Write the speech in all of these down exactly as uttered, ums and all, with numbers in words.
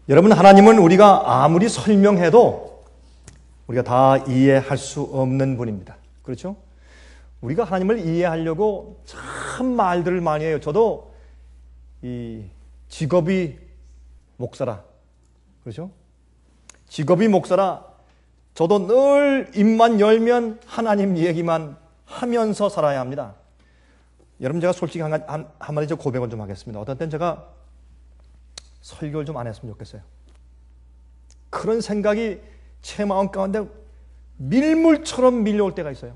여러분, 하나님은 우리가 아무리 설명해도 우리가 다 이해할 수 없는 분입니다. 그렇죠? 우리가 하나님을 이해하려고 참 말들을 많이 해요. 저도 이 직업이 목사라. 그렇죠? 직업이 목사라. 저도 늘 입만 열면 하나님 얘기만 하면서 살아야 합니다. 여러분, 제가 솔직히 한, 한, 한마디 저 고백을 좀 하겠습니다. 어떤 때는 제가 설교를 좀 안 했으면 좋겠어요. 그런 생각이 제 마음 가운데 밀물처럼 밀려올 때가 있어요.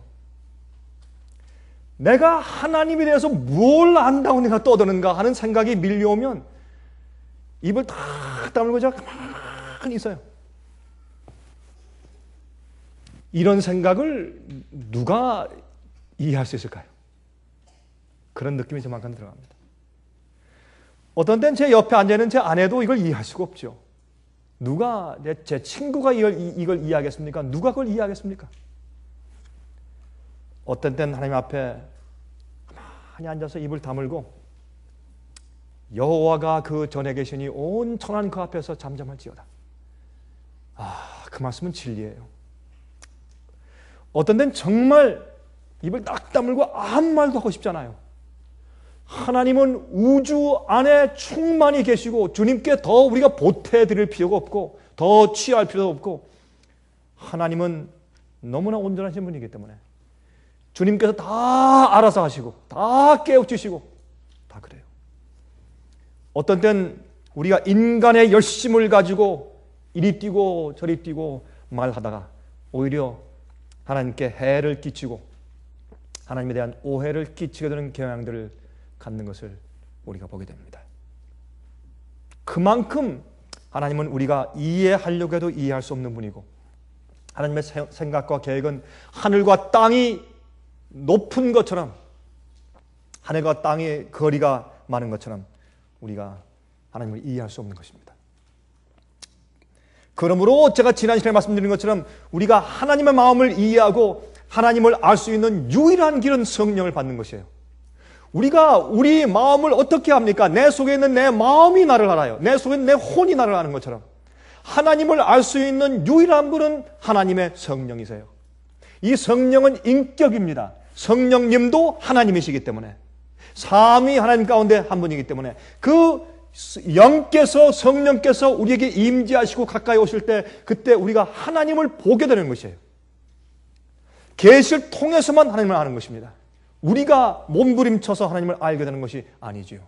내가 하나님에 대해서 뭘 안다고 내가 떠드는가 하는 생각이 밀려오면 입을 탁 다물고 제가 가만히 있어요. 이런 생각을 누가 이해할 수 있을까요? 그런 느낌이 저만큼 들어갑니다. 어떤 때는 제 옆에 앉아있는 제 아내도 이걸 이해할 수가 없죠. 누가, 제 친구가 이걸, 이걸 이해하겠습니까? 누가 그걸 이해하겠습니까? 어떤 때는 하나님 앞에 가만히 앉아서 입을 다물고 여호와가 그 전에 계시니 온 천한 그 앞에서 잠잠할지어다. 아, 그 말씀은 진리예요. 어떤 때는 정말 입을 딱 다물고 아무 말도 하고 싶잖아요. 하나님은 우주 안에 충만히 계시고 주님께 더 우리가 보태드릴 필요가 없고 더 취할 필요도 없고 하나님은 너무나 온전하신 분이기 때문에 주님께서 다 알아서 하시고 다 깨우치시고 다 그래요. 어떤 때는 우리가 인간의 열심을 가지고 이리 뛰고 저리 뛰고 말하다가 오히려 하나님께 해를 끼치고 하나님에 대한 오해를 끼치게 되는 경향들을 갖는 것을 우리가 보게 됩니다. 그만큼 하나님은 우리가 이해하려고 해도 이해할 수 없는 분이고 하나님의 생각과 계획은 하늘과 땅이 높은 것처럼 하늘과 땅의 거리가 많은 것처럼 우리가 하나님을 이해할 수 없는 것입니다. 그러므로 제가 지난 시간에 말씀드린 것처럼 우리가 하나님의 마음을 이해하고 하나님을 알 수 있는 유일한 길은 성령을 받는 것이에요. 우리가 우리 마음을 어떻게 합니까? 내 속에 있는 내 마음이 나를 알아요. 내 속에 있는 내 혼이 나를 아는 것처럼 하나님을 알 수 있는 유일한 분은 하나님의 성령이세요. 이 성령은 인격입니다. 성령님도 하나님이시기 때문에 삼위 하나님 가운데 한 분이기 때문에 그 영께서 성령께서 우리에게 임재하시고 가까이 오실 때 그때 우리가 하나님을 보게 되는 것이에요. 계시를 통해서만 하나님을 아는 것입니다. 우리가 몸부림쳐서 하나님을 알게 되는 것이 아니지요.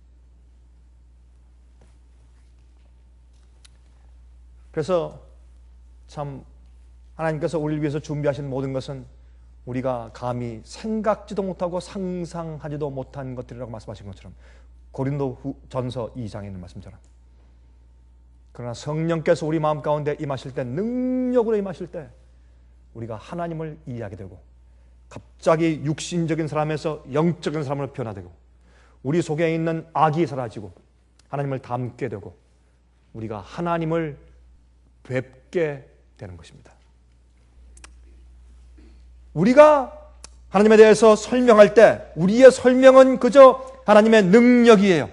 그래서 참 하나님께서 우리를 위해서 준비하신 모든 것은 우리가 감히 생각지도 못하고 상상하지도 못한 것들이라고 말씀하신 것처럼 고린도 전서 이 장에 있는 말씀처럼 그러나 성령께서 우리 마음 가운데 임하실 때 능력으로 임하실 때 우리가 하나님을 이해하게 되고 갑자기 육신적인 사람에서 영적인 사람으로 변화되고 우리 속에 있는 악이 사라지고 하나님을 닮게 되고 우리가 하나님을 뵙게 되는 것입니다. 우리가 하나님에 대해서 설명할 때 우리의 설명은 그저 하나님의 능력이에요.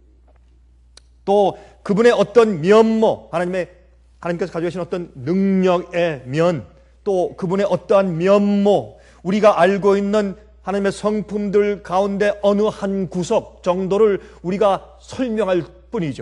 또 그분의 어떤 면모, 하나님의 하나님께서 가지고 계신 어떤 능력의 면, 또 그분의 어떠한 면모, 우리가 알고 있는 하나님의 성품들 가운데 어느 한 구석 정도를 우리가 설명할 뿐이죠.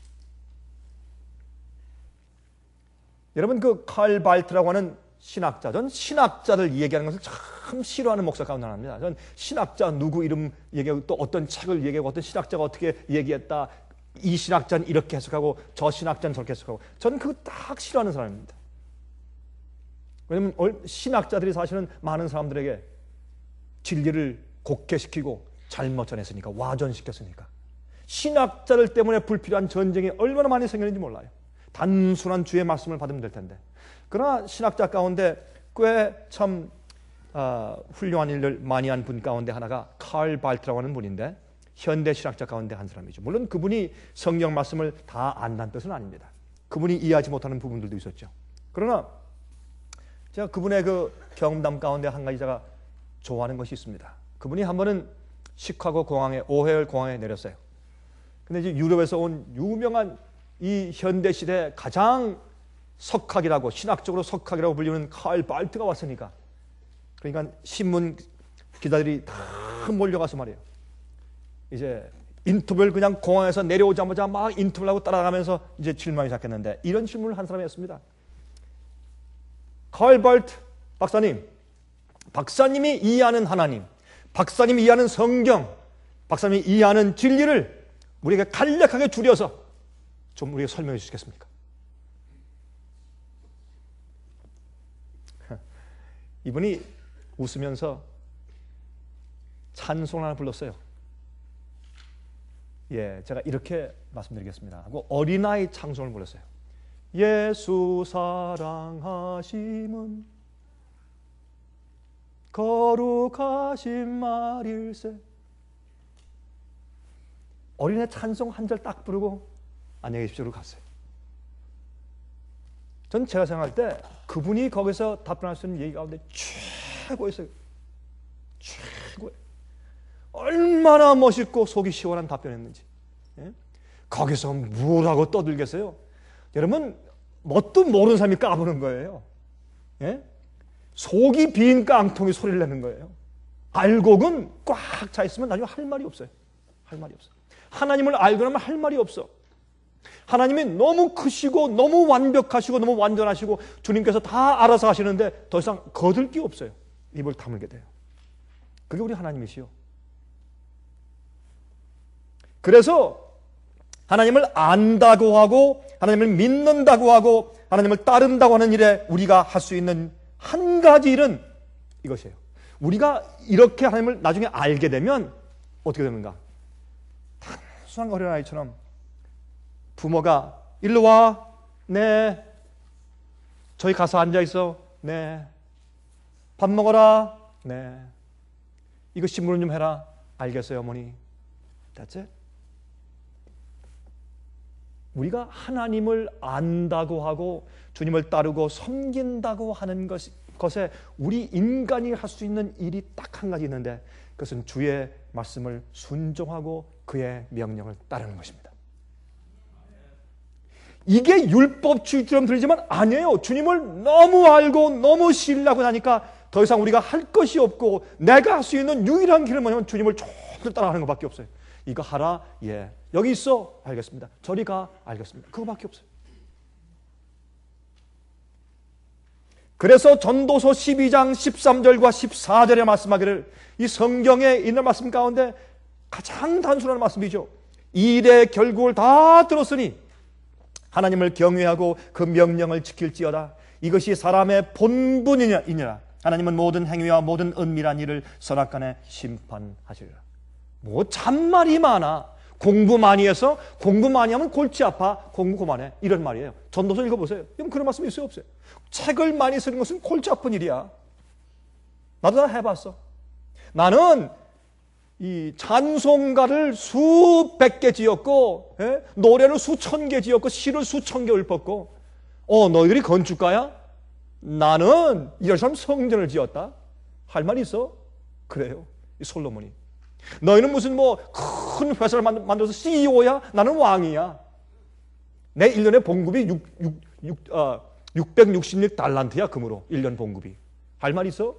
여러분, 그 칼 발트라고 하는 신학자, 전 신학자들 얘기하는 것을 참 싫어하는 목사 가운데 하나입니다. 전 신학자 누구 이름 얘기하고 또 어떤 책을 얘기하고 어떤 신학자가 어떻게 얘기했다, 이 신학자는 이렇게 해석하고 저 신학자는 저렇게 해석하고 저는 그거 딱 싫어하는 사람입니다. 왜냐하면 신학자들이 사실은 많은 사람들에게 진리를 곡해시키고 잘못 전했으니까, 와전시켰으니까. 신학자들 때문에 불필요한 전쟁이 얼마나 많이 생겼는지 몰라요. 단순한 주의 말씀을 받으면 될 텐데. 그러나 신학자 가운데 꽤 참 어, 훌륭한 일을 많이 한 분 가운데 하나가 칼 발트라고 하는 분인데 현대 신학자 가운데 한 사람이죠. 물론 그분이 성경 말씀을 다 안다는 뜻은 아닙니다. 그분이 이해하지 못하는 부분들도 있었죠. 그러나 제가 그분의 그 경험담 가운데 한 가지 제가 좋아하는 것이 있습니다. 그분이 한 번은 시카고 공항에, 오헤일 공항에 내렸어요. 근데 이제 유럽에서 온 유명한 이 현대시대 가장 석학이라고, 신학적으로 석학이라고 불리는 칼 발트가 왔으니까, 그러니까 신문 기자들이 다 몰려가서 말이에요. 이제 인터뷰를 그냥 공항에서 내려오자마자 막 인터뷰를 하고 따라가면서 이제 질문하기 시작했는데, 이런 질문을 한 사람이 었습니다. 칼 발트 박사님, 박사님이 이해하는 하나님, 박사님이 이해하는 성경, 박사님이 이해하는 진리를 우리에게 간략하게 줄여서 좀 우리에게 설명해 주시겠습니까? 이분이 웃으면서 찬송을 하나 불렀어요. 예, 제가 이렇게 말씀드리겠습니다 하고 어린아이 찬송을 불렀어요. 예수 사랑하심은 거룩하신 말일세. 어린애 찬송 한 절 딱 부르고 안녕히 계십시오로 갔어요. 전 제가 생각할 때 그분이 거기서 답변할 수 있는 얘기 가운데 최고였어요. 최고예요. 얼마나 멋있고 속이 시원한 답변했는지. 예? 거기서 뭐라고 떠들겠어요? 여러분, 뭣도 모르는 사람이 까부는 거예요. 예? 속이 빈 깡통이 소리를 내는 거예요. 알곡은 꽉 차 있으면 나중에 할 말이 없어요. 할 말이 없어요. 하나님을 알고 나면 할 말이 없어. 하나님이 너무 크시고 너무 완벽하시고 너무 완전하시고 주님께서 다 알아서 하시는데 더 이상 거들 게 없어요. 입을 다물게 돼요. 그게 우리 하나님이시요. 그래서 하나님을 안다고 하고 하나님을 믿는다고 하고 하나님을 따른다고 하는 일에 우리가 할 수 있는 한 가지 일은 이것이에요. 우리가 이렇게 하나님을 나중에 알게 되면 어떻게 되는가? 단순한 어린아이처럼 부모가 일로 와. 네. 저희 가서 앉아있어. 네. 밥 먹어라. 네. 이거 신문 좀 해라. 알겠어요, 어머니. 됐지? 우리가 하나님을 안다고 하고 주님을 따르고 섬긴다고 하는 것, 것에 우리 인간이 할 수 있는 일이 딱 한 가지 있는데 그것은 주의 말씀을 순종하고 그의 명령을 따르는 것입니다. 이게 율법주의처럼 들리지만 아니에요. 주님을 너무 알고 너무 신뢰하고 나니까 더 이상 우리가 할 것이 없고 내가 할 수 있는 유일한 길은 뭐냐면 주님을 조금 따라가는 것밖에 없어요. 이거 하라? 예. 여기 있어? 알겠습니다. 저리 가? 알겠습니다. 그거밖에 없어요. 그래서 전도서 십이 장 십삼 절과 십사 절에 말씀하기를 이 성경에 있는 말씀 가운데 가장 단순한 말씀이죠. 이 일의 결국을 다 들었으니 하나님을 경외하고 그 명령을 지킬지어다. 이것이 사람의 본분이니라. 하나님은 모든 행위와 모든 은밀한 일을 선악간에 심판하시리라. 뭐 잔말이 많아. 공부 많이 해서 공부 많이 하면 골치 아파. 공부 그만해. 이런 말이에요. 전도서 읽어보세요. 그럼 그런 말씀이 있어요, 없어요? 책을 많이 쓰는 것은 골치 아픈 일이야. 나도 다 해봤어. 나는 이 찬송가를 수백 개 지었고, 예? 노래를 수천 개 지었고, 시를 수천 개 읊었고, 어, 너희들이 건축가야? 나는 예루살렘 성전을 지었다. 할 말 있어? 그래요. 이 솔로몬이. 너희는 무슨 뭐 큰 회사를 만들어서 씨이오야? 나는 왕이야. 내 일 년의 봉급이 육백육십육 달란트야, 금으로. 일 년 봉급이. 할 말 있어?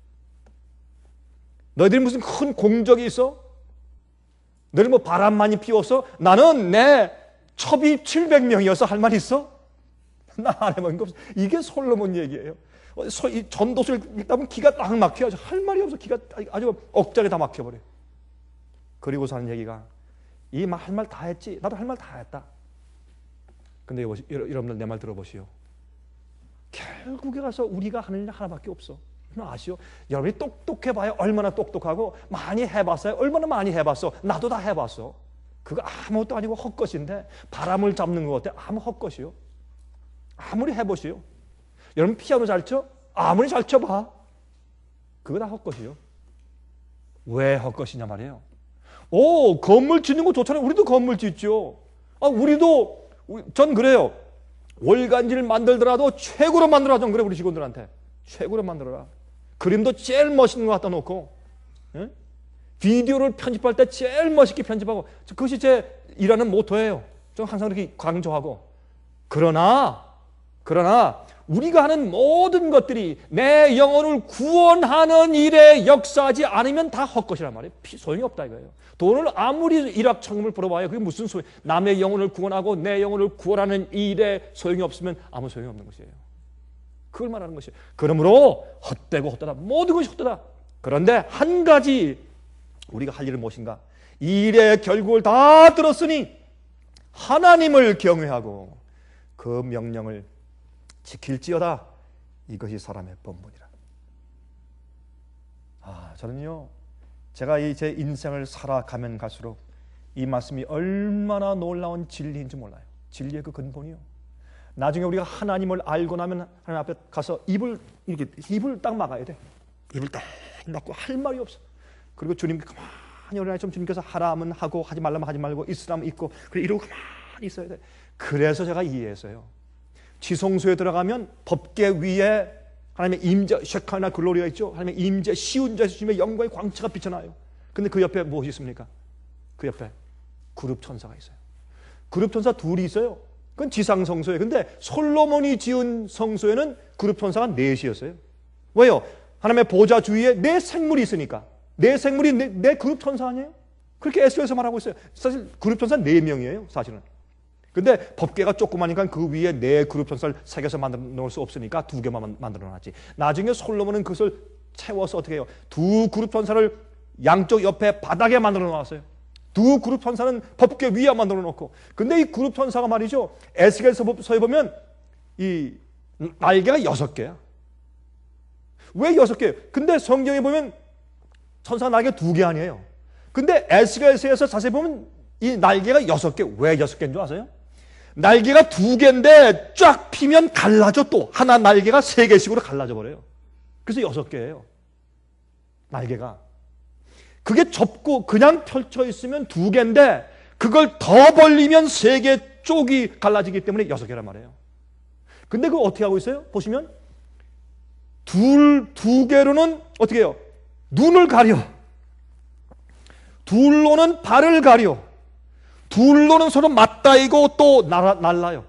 너희들이 무슨 큰 공적이 있어? 너희들 뭐 바람 많이 피워서? 나는 내 첩이 칠백 명이어서 할 말 있어? 나 안 해본 거 없어. 이게 솔로몬 얘기예요. 전도서를 읽다 보면 기가 딱 막혀요. 할 말이 없어. 기가 아주 억장에 다 막혀버려. 그리고서 하는 얘기가 이 할 말 다 했지. 나도 할 말 다 했다. 근데 여러분들 내 말 들어보시오. 결국에 가서 우리가 하는 일 하나밖에 없어. 아시오? 여러분이 똑똑해봐야 얼마나 똑똑하고 많이 해봤어요. 얼마나 많이 해봤어. 나도 다 해봤어. 그거 아무것도 아니고 헛것인데 바람을 잡는 것 같아. 아무 헛것이요. 아무리 해보시오. 여러분 피아노 잘 쳐? 아무리 잘 쳐봐. 그거 다 헛것이요. 왜 헛것이냐 말이에요. 오, 건물 짓는 거 좋잖아요. 우리도 건물 짓죠. 아, 우리도 전 그래요. 월간지를 만들더라도 최고로 만들어라. 전 그래 우리 직원들한테. 최고로 만들어라. 그림도 제일 멋있는 거 갖다 놓고, 예? 비디오를 편집할 때 제일 멋있게 편집하고, 그것이 제 일하는 모토예요. 좀 항상 그렇게 강조하고, 그러나 그러나 우리가 하는 모든 것들이 내 영혼을 구원하는 일에 역사하지 않으면 다 헛것이란 말이에요. 소용이 없다 이거예요. 돈을 아무리 일확천금을 벌어봐야 그게 무슨 소용, 남의 영혼을 구원하고 내 영혼을 구원하는 일에 소용이 없으면 아무 소용이 없는 것이에요. 그걸 말하는 것이에요. 그러므로 헛되고 헛되다, 모든 것이 헛되다. 그런데 한 가지 우리가 할 일은 무엇인가? 이 일의 결국을 다 들었으니 하나님을 경외하고 그 명령을 지킬지어다. 이것이 사람의 본분이라. 아, 저는요, 제가 이 제 인생을 살아가면 갈수록 이 말씀이 얼마나 놀라운 진리인지 몰라요. 진리의 그 근본이요. 나중에 우리가 하나님을 알고 나면 하나님 앞에 가서 입을 이렇게 입을 딱 막아야 돼. 입을 딱 막고 할 말이 없어. 그리고 주님께 가만히 어린아이 좀 주님께서 하라면 하고 하지 말라면 하지 말고 있으라면 있고 그래 이러고 가만히 있어야 돼. 그래서 제가 이해했어요. 지성소에 들어가면 법궤 위에 하나님의 임재, 쉐카나 글로리가 있죠. 하나님의 임재, 시운자 주님의 영광의 광채가 비쳐나요. 근데 그 옆에 무엇이 있습니까? 그 옆에 그룹 천사가 있어요. 그룹 천사 둘이 있어요. 그건 지상 성소예요. 근데 솔로몬이 지은 성소에는 그룹 천사가 넷이었어요. 왜요? 하나님의 보좌 주위에 네 생물이 있으니까. 네 생물이 내, 내 그룹 천사 아니에요? 그렇게 에스겔에서 말하고 있어요. 사실 그룹 천사 네 명이에요, 사실은. 근데 법궤가 조그마니까 그 위에 네 그룹 천사를 새겨서 만들어 놓을 수 없으니까 두 개만 만들어 놨지. 나중에 솔로몬은 그것을 채워서 어떻게 해요? 두 그룹 천사를 양쪽 옆에 바닥에 만들어 놨어요. 두 그룹 천사는 법궤 위에 만들어 놓고. 근데 이 그룹 천사가 말이죠, 에스겔서에 보면 이 날개가 여섯 개야. 왜 여섯 개예요? 근데 성경에 보면 천사 날개 두 개 아니에요. 근데 에스겔서에서 자세히 보면 이 날개가 여섯 개. 왜 여섯 개인 줄 아세요? 날개가 두 개인데 쫙 피면 갈라져. 또 하나 날개가 세 개씩으로 갈라져 버려요. 그래서 여섯 개예요, 날개가. 그게 접고 그냥 펼쳐 있으면 두 개인데 그걸 더 벌리면 세 개 쪽이 갈라지기 때문에 여섯 개란 말이에요. 근데 그거 어떻게 하고 있어요? 보시면 둘, 두 개로는 어떻게 해요? 눈을 가려. 둘로는 발을 가려. 둘로는 서로 맞닿이고 또 날아, 날라요.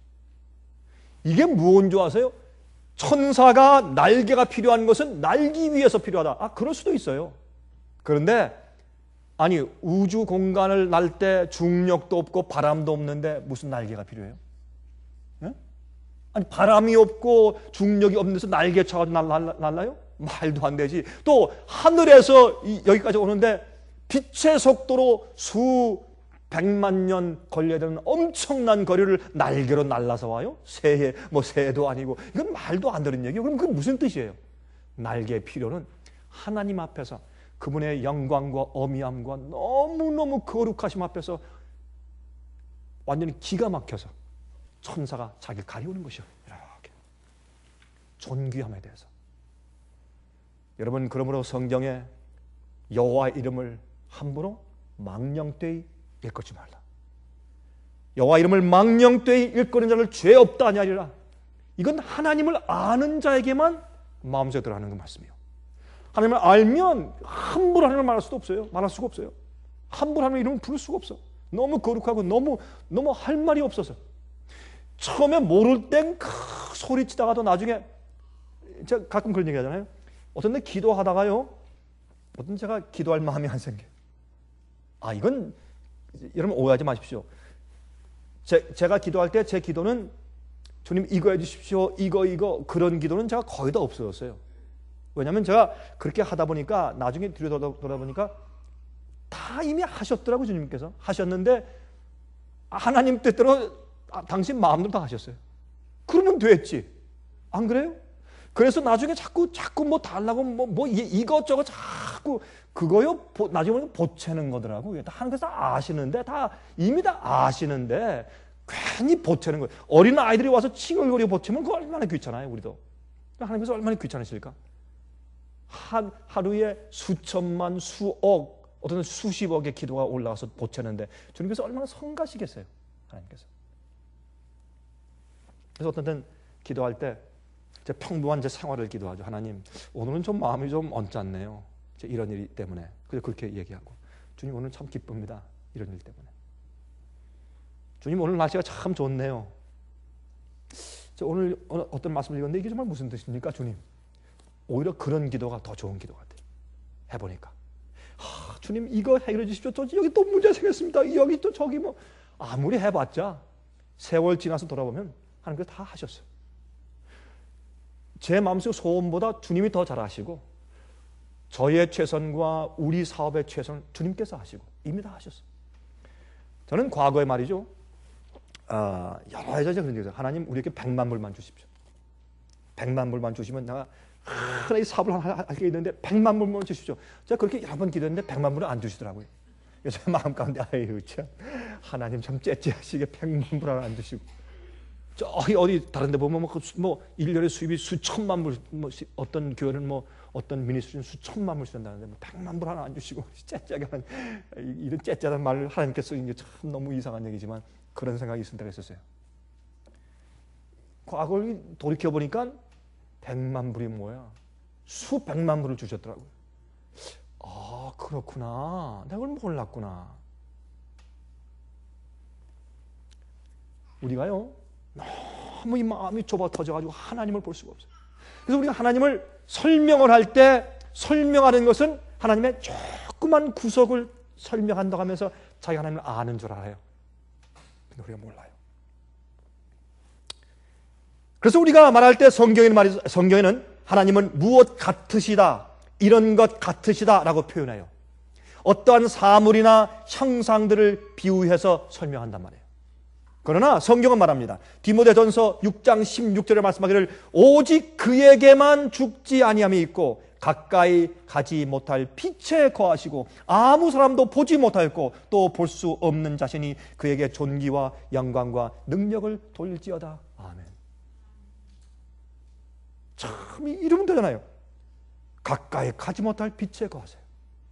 이게 무언 줄 아세요? 천사가 날개가 필요한 것은 날기 위해서 필요하다. 아, 그럴 수도 있어요. 그런데 아니, 우주 공간을 날 때 중력도 없고 바람도 없는데 무슨 날개가 필요해요? 네? 아니, 바람이 없고 중력이 없는 데서 날개 쳐가지고 날, 날, 날라요? 말도 안 되지. 또 하늘에서 이, 여기까지 오는데 빛의 속도로 수 백만 년 걸려야 되는 엄청난 거리를 날개로 날라서 와요? 새해, 뭐 새도 아니고. 이건 말도 안 되는 얘기예요. 그럼 그게 무슨 뜻이에요? 날개의 필요는 하나님 앞에서 그분의 영광과 어미함과 너무너무 거룩하심 앞에서 완전히 기가 막혀서 천사가 자기를 가리우는 것이요. 이렇게 존귀함에 대해서. 여러분, 그러므로 성경에 여호와의 이름을 함부로 망령되이 일컫지 말라. 여호와 이름을 망령되이 일컫는 자를 죄 없다 하냐리라. 이건 하나님을 아는 자에게만 마음속에 들어가는 그 말씀이에요. 하나님을 알면 함부로 하나님을 말할 수도 없어요. 말할 수가 없어요. 함부로 하나님의 이름을 부를 수가 없어. 너무 거룩하고 너무 너무 할 말이 없어서. 처음에 모를 땐 소리치다가도 나중에, 제가 가끔 그런 얘기 하잖아요. 어떤 때 기도하다가요, 어떤 제가 기도할 마음이 안 생겨요. 아, 이건 여러분 오해하지 마십시오. 제, 제가 기도할 때 제 기도는 주님 이거 해주십시오, 이거 이거 그런 기도는 제가 거의 다 없어졌어요. 왜냐하면 제가 그렇게 하다 보니까 나중에 뒤로 돌아보니까 다 이미 하셨더라고요. 주님께서 하셨는데 하나님 뜻대로 당신 마음대로 다 하셨어요. 그러면 됐지, 안 그래요? 그래서 나중에 자꾸 자꾸 뭐 달라고 뭐, 뭐 이것저것 자꾸 그거요. 보, 나중에 보면 보채는 거더라고. 다 하는 거 다 아시는데, 다 이미 다 아시는데 괜히 보채는 거예요. 어린 아이들이 와서 칭얼거리고 보채면 그거 얼마나 귀찮아요, 우리도. 하나님께서 얼마나 귀찮으실까? 한 하루에 수천만, 수억, 어떤 수십억의 기도가 올라와서 보채는데 주님께서 얼마나 성가시겠어요, 하나님께서. 그래서 어떤 때는 기도할 때 제 평범한 제 생활을 기도하죠. 하나님, 오늘은 좀 마음이 좀 언짢네요. 이런 일 때문에. 그래서 그렇게 얘기하고, 주님 오늘 참 기쁩니다. 이런 일 때문에. 주님 오늘 날씨가 참 좋네요. 저 오늘 어떤 말씀을 읽었는데 이게 정말 무슨 뜻입니까 주님? 오히려 그런 기도가 더 좋은 기도 같아요. 해보니까 하, 주님 이거 해결해 주십시오. 저 여기 또 문제 생겼습니다. 여기 또 저기 뭐 아무리 해봤자 세월 지나서 돌아보면 하나님께서 다 하셨어요. 제 마음속 소원보다 주님이 더 잘하시고 저의 최선과 우리 사업의 최선을 주님께서 하시고 이미 다 하셨어요. 저는 과거에 말이죠. 어, 여러 해서 그런 얘기죠. 하나님 우리에게 백만 불만 주십시오. 백만 불만 주시면 내가 하나의 사업을 할 게 있는데 백만 불만 주십시오. 제가 그렇게 여러 번 기도했는데 백만 불은 안 주시더라고요. 그래서 제 마음 가운데 아유 참 하나님 참 째째하시게 백만 불을 안 주시고 저기 어디 다른 데 보면 뭐, 뭐 일 년에 수입이 수천만 불, 뭐 어떤 교회는 뭐 어떤 미니스트리는 수천만 불 쓴다는데 뭐 백만 불 하나 안 주시고 째째하게 하는 이런 째째한 말을 하나님께서 쓰는 게 참 너무 이상한 얘기지만 그런 생각이 있을 때가 있었어요. 과거를 돌이켜보니까 백만 불이 뭐야? 수백만 불을 주셨더라고요. 아 그렇구나. 내가 그걸 몰랐구나. 우리가요 너무 이 마음이 좁아 터져가지고 하나님을 볼 수가 없어요. 그래서 우리가 하나님을 설명을 할 때 설명하는 것은 하나님의 조그만 구석을 설명한다고 하면서 자기 하나님을 아는 줄 알아요. 근데 우리가 몰라요. 그래서 우리가 말할 때 성경에는 말이 성경에는 하나님은 무엇 같으시다, 이런 것 같으시다 라고 표현해요. 어떠한 사물이나 형상들을 비유해서 설명한단 말이에요. 그러나 성경은 말합니다. 디모데전서 육 장 십육 절에 말씀하기를 오직 그에게만 죽지 아니함이 있고 가까이 가지 못할 빛에 거하시고 아무 사람도 보지 못하였고 또 볼 수 없는 자신이 그에게 존귀와 영광과 능력을 돌릴지어다. 아멘. 참 이러면 되잖아요. 가까이 가지 못할 빛에 거하세요.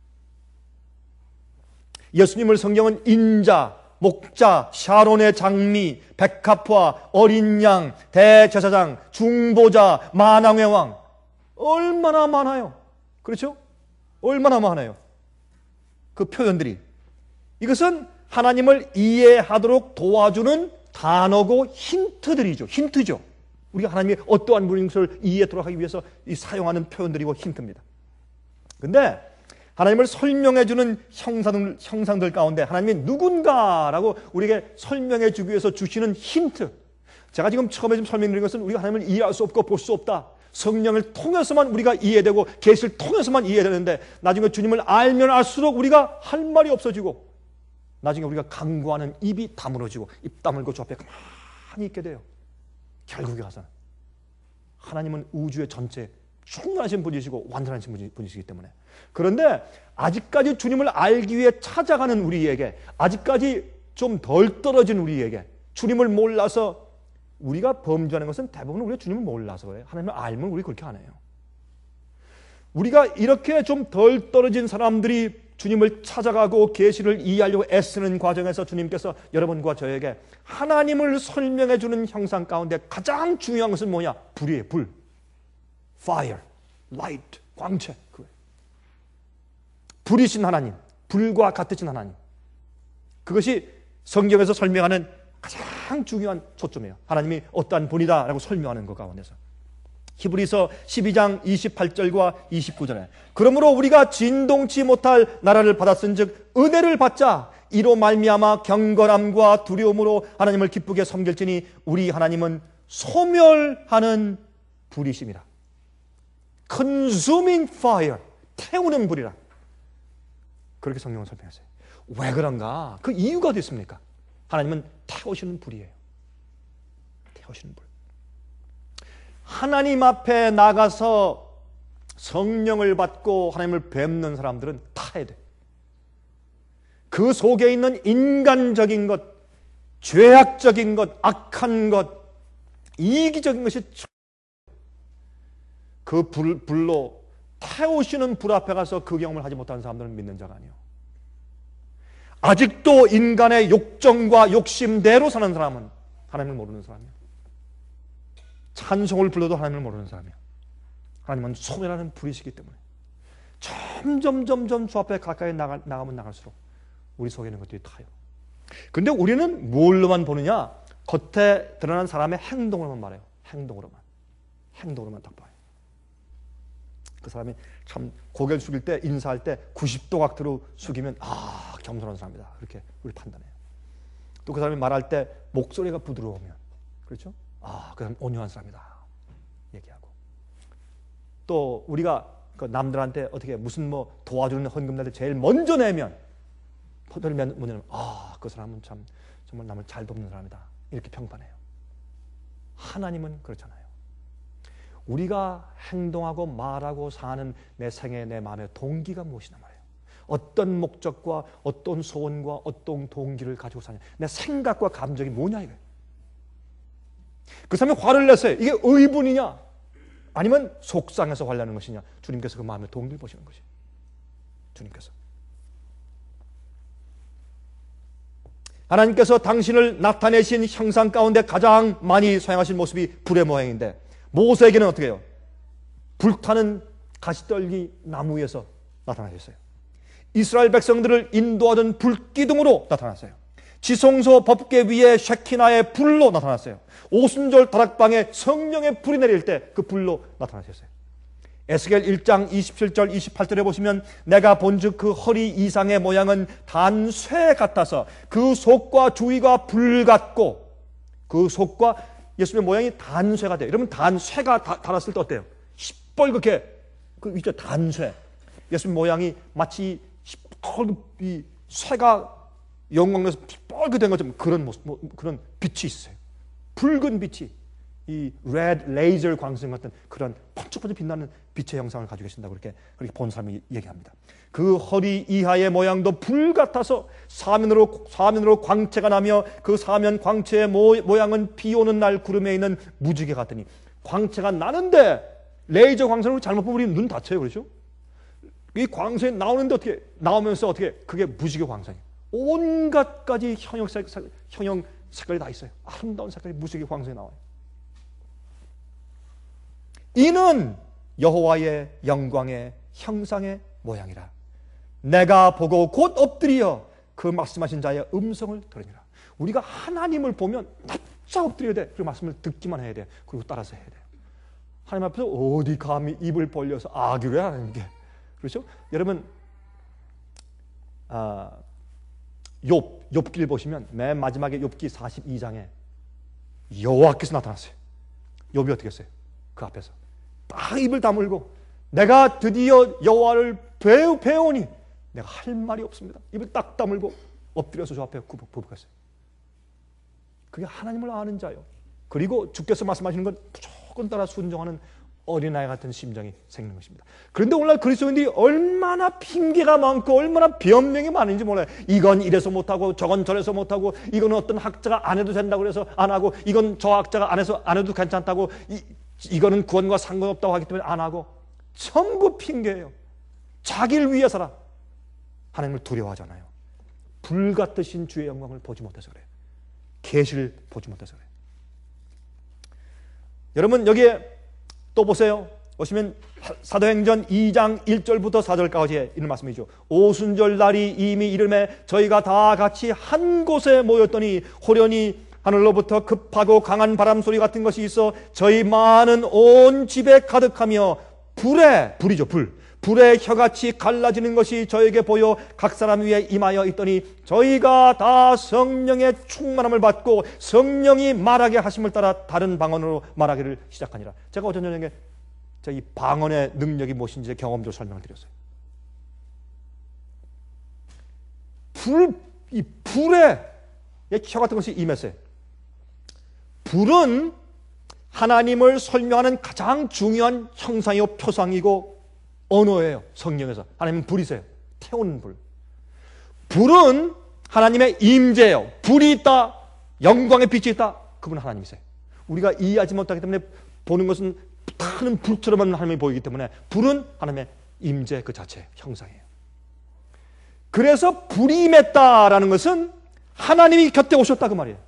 예수님을 성경은 인자, 목자, 샤론의 장미, 백합화, 어린 양, 대제사장, 중보자, 만왕의 왕 얼마나 많아요. 그렇죠? 얼마나 많아요. 그 표현들이. 이것은 하나님을 이해하도록 도와주는 단어고 힌트들이죠. 힌트죠. 우리가 하나님이 어떠한 분인 것을 이해하도록 하기 위해서 이 사용하는 표현들이고 힌트입니다. 근데 하나님을 설명해주는 형상들, 형상들 가운데 하나님이 누군가라고 우리에게 설명해 주기 위해서 주시는 힌트. 제가 지금 처음에 좀 설명드린 것은 우리가 하나님을 이해할 수 없고 볼 수 없다. 성령을 통해서만 우리가 이해되고 계시를 통해서만 이해되는데 나중에 주님을 알면 알수록 우리가 할 말이 없어지고 나중에 우리가 간구하는 입이 다물어지고 입 다물고 저 앞에 가만히 있게 돼요. 결국에 가서는 하나님은 우주의 전체 충분하신 분이시고 완전하신 분이시기 때문에. 그런데 아직까지 주님을 알기 위해 찾아가는 우리에게, 아직까지 좀 덜 떨어진 우리에게 주님을 몰라서 우리가 범죄하는 것은 대부분 우리가 주님을 몰라서 그래요. 하나님을 알면 우리 그렇게 안 해요. 우리가 이렇게 좀 덜 떨어진 사람들이 주님을 찾아가고 계시를 이해하려고 애쓰는 과정에서 주님께서 여러분과 저에게 하나님을 설명해 주는 형상 가운데 가장 중요한 것은 뭐냐? 불이에요. 불. Fire, light, 광채. 그거예요. 불이신 하나님, 불과 같으신 하나님. 그것이 성경에서 설명하는 가장 중요한 초점이에요. 하나님이 어떠한 분이다라고 설명하는 것 가운데서. 히브리서 십이 장 이십팔 절과 이십구 절에 그러므로 우리가 진동치 못할 나라를 받았은즉 은혜를 받자 이로 말미암아 경건함과 두려움으로 하나님을 기쁘게 섬길지니 우리 하나님은 소멸하는 불이심이라. Consuming fire, 태우는 불이라. 그렇게 성경은 설명했어요. 왜 그런가? 그 이유가 어디 있습니까? 하나님은 태우시는 불이에요. 태우시는 불. 하나님 앞에 나가서 성령을 받고 하나님을 뵙는 사람들은 타야 돼. 그 속에 있는 인간적인 것, 죄악적인 것, 악한 것, 이기적인 것이 그 불, 불로 태우시는 불 앞에 가서 그 경험을 하지 못하는 사람들은 믿는 자가 아니에요. 아직도 인간의 욕정과 욕심대로 사는 사람은 하나님을 모르는 사람이에요. 찬송을 불러도 하나님을 모르는 사람이에요. 하나님은 소멸하는 불이시기 때문에 점점 점점 주 앞에 가까이 나가, 나가면 나갈수록 우리 속에 있는 것들이 타요. 근데 우리는 뭘로만 보느냐? 겉에 드러난 사람의 행동으로만 말해요. 행동으로만. 행동으로만 딱 봐요. 그 사람이 참 고개를 숙일 때, 인사할 때 구십 도 각도로 숙이면 아, 겸손한 사람이다. 그렇게 우리 판단해요. 또 그 사람이 말할 때 목소리가 부드러우면, 그렇죠? 아, 그 사람 온유한 사람이다. 얘기하고. 또 우리가 그 남들한테 어떻게 무슨 뭐 도와주는 헌금 날 때 제일 먼저 내면, 포도를 먼저 내면 아, 그 사람은 참 정말 남을 잘 돕는 사람이다. 이렇게 평판해요. 하나님은 그렇잖아요. 우리가 행동하고 말하고 사는 내 생애, 내 마음의 동기가 무엇이냐 말이에요. 어떤 목적과 어떤 소원과 어떤 동기를 가지고 사냐. 내 생각과 감정이 뭐냐 이거예요. 그 사람이 화를 냈어요. 이게 의분이냐 아니면 속상해서 화내는 것이냐. 주님께서 그 마음의 동기를 보시는 것이에요. 주님께서. 하나님께서 당신을 나타내신 형상 가운데 가장 많이 사용하신 모습이 불의 모양인데, 모세에게는 어떻게 해요? 불타는 가시떨기 나무 위에서 나타나셨어요. 이스라엘 백성들을 인도하던 불기둥으로 나타났어요. 지성소 법궤 위에 쉐키나의 불로 나타났어요. 오순절 다락방에 성령의 불이 내릴 때 그 불로 나타나셨어요. 에스겔 일 장 이십칠 절 이십팔 절에 보시면 내가 본즉 그 허리 이상의 모양은 단쇠 같아서 그 속과 주위가 불 같고, 그 속과 예수님의 모양이 단쇠가 돼요. 여러분 단쇠가 다, 달았을 때 어때요? 시뻘겋게 그 있죠, 단쇠. 예수님 모양이 마치 시뻘겋 이 쇠가 영광에서 시뻘겋게 된 것처럼 그런 모습, 뭐, 그런 빛이 있어요. 붉은 빛이, 이 레드 레이저 광선 같은 그런 번쩍번쩍 빛나는 빛의 형상을 가지고 계신다고 그렇게 그렇게 본 사람이 얘기합니다. 그 허리 이하의 모양도 불 같아서 사면으로 사면으로 광채가 나며 그 사면 광채의 모, 모양은 비 오는 날 구름에 있는 무지개 같으니. 광채가 나는데 레이저 광선으로 잘못 보면 우리 눈 다쳐요, 그렇죠? 이 광선이 나오는데 어떻게 나오면서 어떻게 그게 무지개 광선이에요. 온갖 가지 형형 색깔, 형형 색깔이 다 있어요. 아름다운 색깔이 무지개 광선이 나와요. 이는 여호와의 영광의 형상의 모양이라. 내가 보고 곧 엎드려 그 말씀하신 자의 음성을 들으니라. 우리가 하나님을 보면 납작 엎드려야 돼. 그 말씀을 듣기만 해야 돼. 그리고 따라서 해야 돼요. 하나님 앞에서 어디 감히 입을 벌려서 아기를 하는 게, 그렇죠? 여러분 아, 욥, 욥기를 보시면 맨 마지막에 욥기 사십이 장에 여호와께서 나타났어요. 욥이 어떻게 했어요? 그 앞에서 딱 입을 다물고 내가 드디어 여호와를 배우, 배우니 내가 할 말이 없습니다. 입을 딱 다물고 엎드려서 저 앞에 부복했어요. 그게 하나님을 아는 자요. 그리고 주께서 말씀하시는 건 무조건 따라 순종하는 어린아이 같은 심정이 생기는 것입니다. 그런데 오늘날 그리스도인들이 얼마나 핑계가 많고 얼마나 변명이 많은지 몰라요. 이건 이래서 못하고 저건 저래서 못하고, 이건 어떤 학자가 안 해도 된다고 해서 안 하고, 이건 저 학자가 안 해서 안 해도 괜찮다고, 이, 이거는 구원과 상관없다고 하기 때문에 안 하고, 전부 핑계예요. 자기를 위해 살아. 하나님을 두려워하잖아요. 불같으신 주의 영광을 보지 못해서 그래요. 계시를 보지 못해서 그래요. 여러분 여기에 또 보세요. 보시면 사도행전 이 장 일 절부터 사 절까지 이런 말씀이죠. 오순절 날이 이미 이름에 저희가 다 같이 한 곳에 모였더니 호련히 하늘로부터 급하고 강한 바람 소리 같은 것이 있어 저희 많은 온 집에 가득하며 불에, 불이죠 불, 불에 혀같이 갈라지는 것이 저에게 보여 각 사람 위에 임하여 있더니 저희가 다 성령의 충만함을 받고 성령이 말하게 하심을 따라 다른 방언으로 말하기를 시작하니라. 제가 어전 저녁에 이 방언의 능력이 무엇인지 경험적으로 설명을 드렸어요. 불, 이 불에 혀 같은 것이 임했어요. 불은 하나님을 설명하는 가장 중요한 형상이고 표상이고 언어예요. 성경에서 하나님은 불이세요. 태우는 불. 불은 하나님의 임재예요. 불이 있다, 영광의 빛이 있다, 그분은 하나님이세요. 우리가 이해하지 못하기 때문에 보는 것은 타는 불처럼 하나님이 보이기 때문에 불은 하나님의 임재 그 자체 형상이에요. 그래서 불이 임했다라는 것은 하나님이 곁에 오셨다 그 말이에요.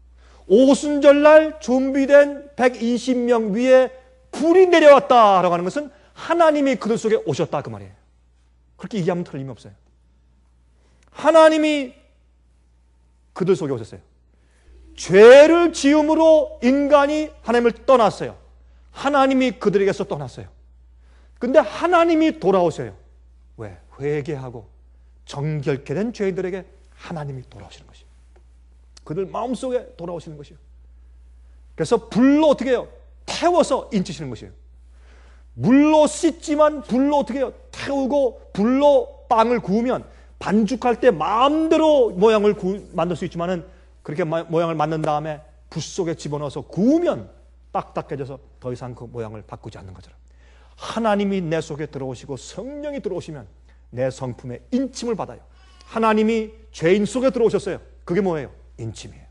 오순절날 준비된 백이십 명 위에 불이 내려왔다라고 하는 것은 하나님이 그들 속에 오셨다 그 말이에요. 그렇게 이해하면 틀림이 없어요. 하나님이 그들 속에 오셨어요. 죄를 지음으로 인간이 하나님을 떠났어요. 하나님이 그들에게서 떠났어요. 근데 하나님이 돌아오셔요. 왜? 회개하고 정결케 된 죄인들에게 하나님이 돌아오시는 것이에요. 그들 마음속에 돌아오시는 것이에요. 그래서 불로 어떻게 해요? 태워서 인치시는 것이에요. 물로 씻지만 불로 어떻게 해요? 태우고 불로 빵을 구우면 반죽할 때 마음대로 모양을 구, 만들 수 있지만은 그렇게 마, 모양을 만든 다음에 불 속에 집어넣어서 구우면 딱딱해져서 더 이상 그 모양을 바꾸지 않는 것처럼 하나님이 내 속에 들어오시고 성령이 들어오시면 내 성품에 인침을 받아요. 하나님이 죄인 속에 들어오셨어요. 그게 뭐예요? 인침이에요.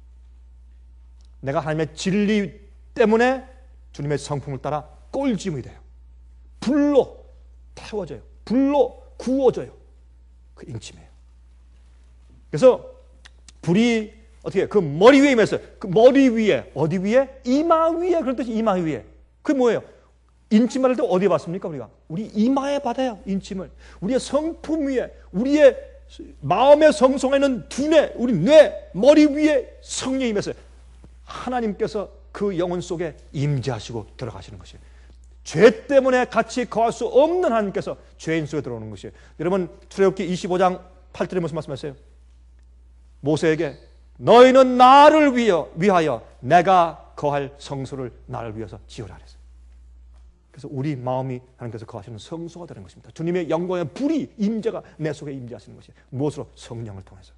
내가 하나님의 진리 때문에 주님의 성품을 따라 꼴짐이 돼요. 불로 태워져요. 불로 구워져요. 그 인침이에요. 그래서 불이 어떻게 그 머리 위에 임했어요. 그 머리 위에 어디 위에? 이마 위에. 그런 뜻이 이마 위에. 그게 뭐예요? 인침 받을 때 어디에 받습니까? 우리가 우리 이마에 받아요. 인침을. 우리의 성품 위에, 우리의 마음의 성성에는 두뇌, 우리 뇌, 머리 위에 성령이 임했어요. 하나님께서 그 영혼 속에 임재하시고 들어가시는 것이에요. 죄 때문에 같이 거할 수 없는 하나님께서 죄인 속에 들어오는 것이에요. 여러분 출애굽기 이십오 장 팔 절에 무슨 말씀하세요? 모세에게 너희는 나를 위하여, 위하여 내가 거할 성소를 나를 위해서 지으라 그랬어요. 그래서 우리 마음이 하나님께서 거하시는 성소가 되는 것입니다. 주님의 영광의 불이 임재가 내 속에 임재하시는 것이에요. 무엇으로? 성령을 통해서.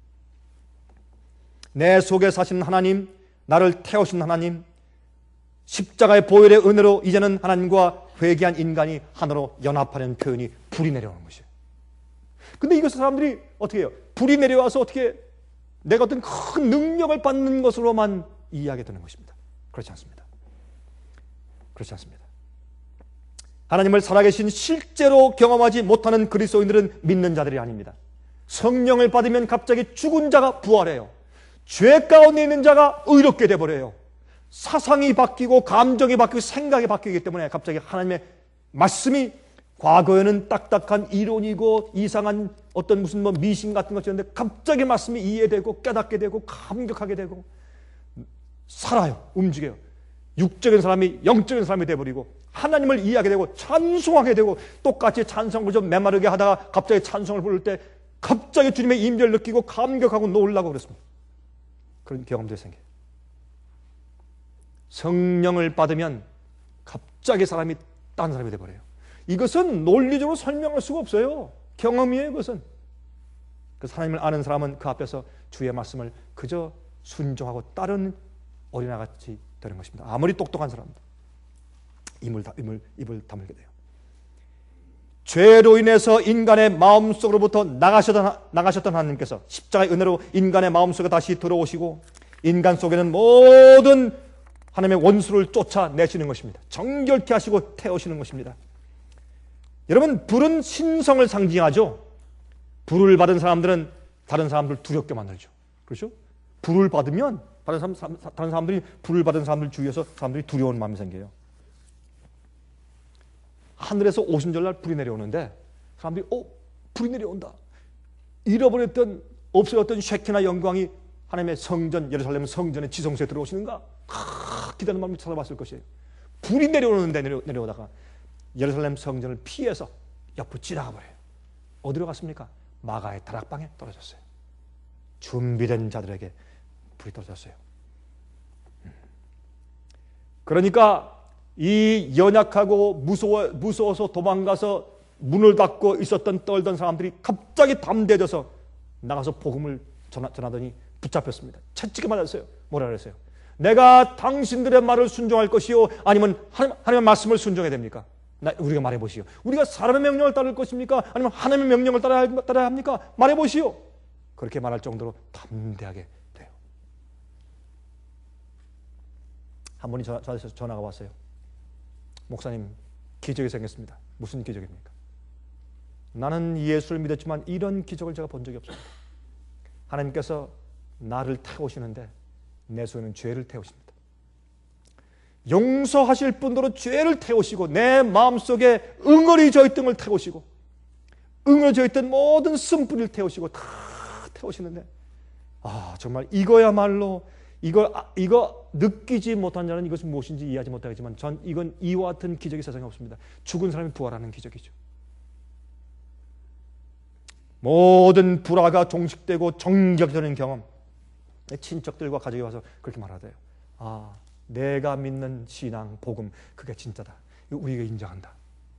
내 속에 사시는 하나님, 나를 태우신 하나님, 십자가의 보혈의 은혜로 이제는 하나님과 회개한 인간이 하나로 연합하는 표현이 불이 내려오는 것이에요. 근데 이것을 사람들이 어떻게 해요? 불이 내려와서 어떻게 내가 어떤 큰 능력을 받는 것으로만 이해하게 되는 것입니다. 그렇지 않습니다. 그렇지 않습니다. 하나님을 살아계신 실제로 경험하지 못하는 그리스도인들은 믿는 자들이 아닙니다. 성령을 받으면 갑자기 죽은 자가 부활해요. 죄 가운데 있는 자가 의롭게 돼버려요. 사상이 바뀌고 감정이 바뀌고 생각이 바뀌기 때문에 갑자기 하나님의 말씀이 과거에는 딱딱한 이론이고 이상한 어떤 무슨 뭐 미신 같은 것이었는데 갑자기 말씀이 이해되고 깨닫게 되고 감격하게 되고 살아요. 움직여요. 육적인 사람이 영적인 사람이 돼버리고 하나님을 이해하게 되고 찬송하게 되고 똑같이 찬송을 좀 메마르게 하다가 갑자기 찬송을 부를 때 갑자기 주님의 임재를 느끼고 감격하고 놀라고 그랬습니다. 그런 경험들이 생겨요. 성령을 받으면 갑자기 사람이 딴 사람이 돼버려요. 이것은 논리적으로 설명할 수가 없어요. 경험이에요. 그것은. 그래서 하나님을 아는 사람은 그 앞에서 주의 말씀을 그저 순종하고 따르는 어린아이같이 되는 것입니다. 아무리 똑똑한 사람도 입을, 입을, 입을 다물게 돼요. 죄로 인해서 인간의 마음속으로부터 나가셨던, 나가셨던 하나님께서 십자가의 은혜로 인간의 마음속에 다시 들어오시고 인간 속에는 모든 하나님의 원수를 쫓아내시는 것입니다. 정결케 하시고 태우시는 것입니다. 여러분, 불은 신성을 상징하죠. 불을 받은 사람들은 다른 사람들을 두렵게 만들죠. 그렇죠? 불을 받으면 다른, 사람, 다른 사람들이 불을 받은 사람들 주위에서 사람들이 두려운 마음이 생겨요. 하늘에서 오순절날 불이 내려오는데 사람들이 어? 불이 내려온다. 잃어버렸던 없어졌던 쉐키나 영광이 하나님의 성전, 예루살렘 성전의 지성소에 들어오시는가? 하, 기다리는 마음이 찾아봤을 것이에요. 불이 내려오는데 내려, 내려오다가 예루살렘 성전을 피해서 옆으로 지나가 버려요. 어디로 갔습니까? 마가의 다락방에 떨어졌어요. 준비된 자들에게 불이 떨어졌어요. 그러니까 이 연약하고 무서워, 무서워서 도망가서 문을 닫고 있었던 떨던 사람들이 갑자기 담대해져서 나가서 복음을 전하, 전하더니 붙잡혔습니다. 채찍에 맞았어요. 뭐라 그랬어요? 내가 당신들의 말을 순종할 것이요 아니면 하나님, 하나님의 말씀을 순종해야 됩니까? 나, 우리가 말해보시오. 우리가 사람의 명령을 따를 것입니까? 아니면 하나님의 명령을 따라야, 따라야 합니까? 말해보시오. 그렇게 말할 정도로 담대하게 돼요. 한 분이 저, 저한테 전화가 왔어요. 목사님, 기적이 생겼습니다. 무슨 기적입니까? 나는 예수를 믿었지만 이런 기적을 제가 본 적이 없습니다. 하나님께서 나를 태우시는데 내 속에는 죄를 태우십니다. 용서하실 분으로 죄를 태우시고 내 마음속에 응어리 저있던 걸 태우시고 응어리 저있던 모든 쓴뿌리를 태우시고 다 태우시는데 아, 정말 이거야말로 이걸 아, 이거 느끼지 못한 자는 이것이 무엇인지 이해하지 못하겠지만 전 이건 이와 같은 기적이 세상에 없습니다. 죽은 사람이 부활하는 기적이죠. 모든 불화가 종식되고 정결되는 경험. 내 친척들과 가족이 와서 그렇게 말하대요. 아, 내가 믿는 신앙, 복음, 그게 진짜다. 이거 우리가 인정한다.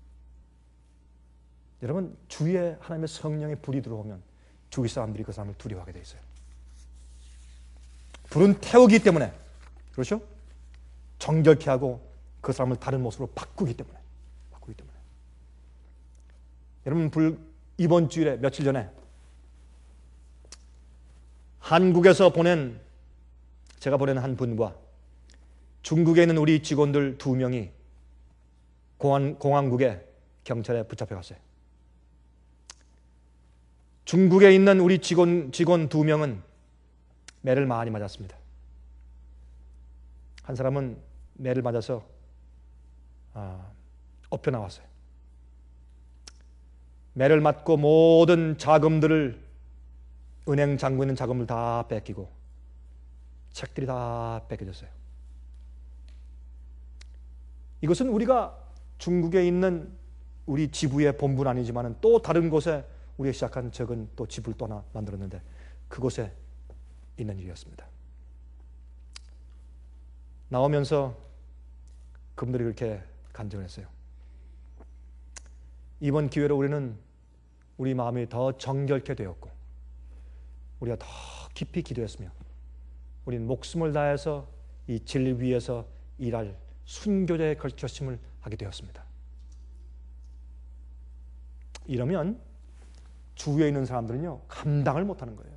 여러분, 주위에 하나님의 성령의 불이 들어오면 주위 사람들이 그 사람을 두려워하게 돼 있어요. 불은 태우기 때문에, 그렇죠? 정결케 하고 그 사람을 다른 모습으로 바꾸기 때문에, 바꾸기 때문에. 여러분, 불 이번 주일에 며칠 전에 한국에서 보낸 제가 보낸 한 분과 중국에 있는 우리 직원들 두 명이 공안, 공항국에 경찰에 붙잡혀갔어요. 중국에 있는 우리 직원, 직원 두 명은 매를 많이 맞았습니다. 한 사람은 매를 맞아서 아, 엎혀 나왔어요. 매를 맞고 모든 자금들을 은행 잔고에 있는 자금을 다 뺏기고 책들이 다 뺏겨졌어요. 이것은 우리가 중국에 있는 우리 지부의 본부는 아니지만 또 다른 곳에 우리가 시작한 적은 또 지부를 또 하나 만들었는데 그곳에 있는 일이었습니다. 나오면서 그분들이 그렇게 간증을 했어요. 이번 기회로 우리는 우리 마음이 더 정결케 되었고 우리가 더 깊이 기도했으며 우리는 목숨을 다해서 이 진리 위에서 일할 순교자의 결심을 하게 되었습니다. 이러면 주위에 있는 사람들은요 감당을 못하는 거예요.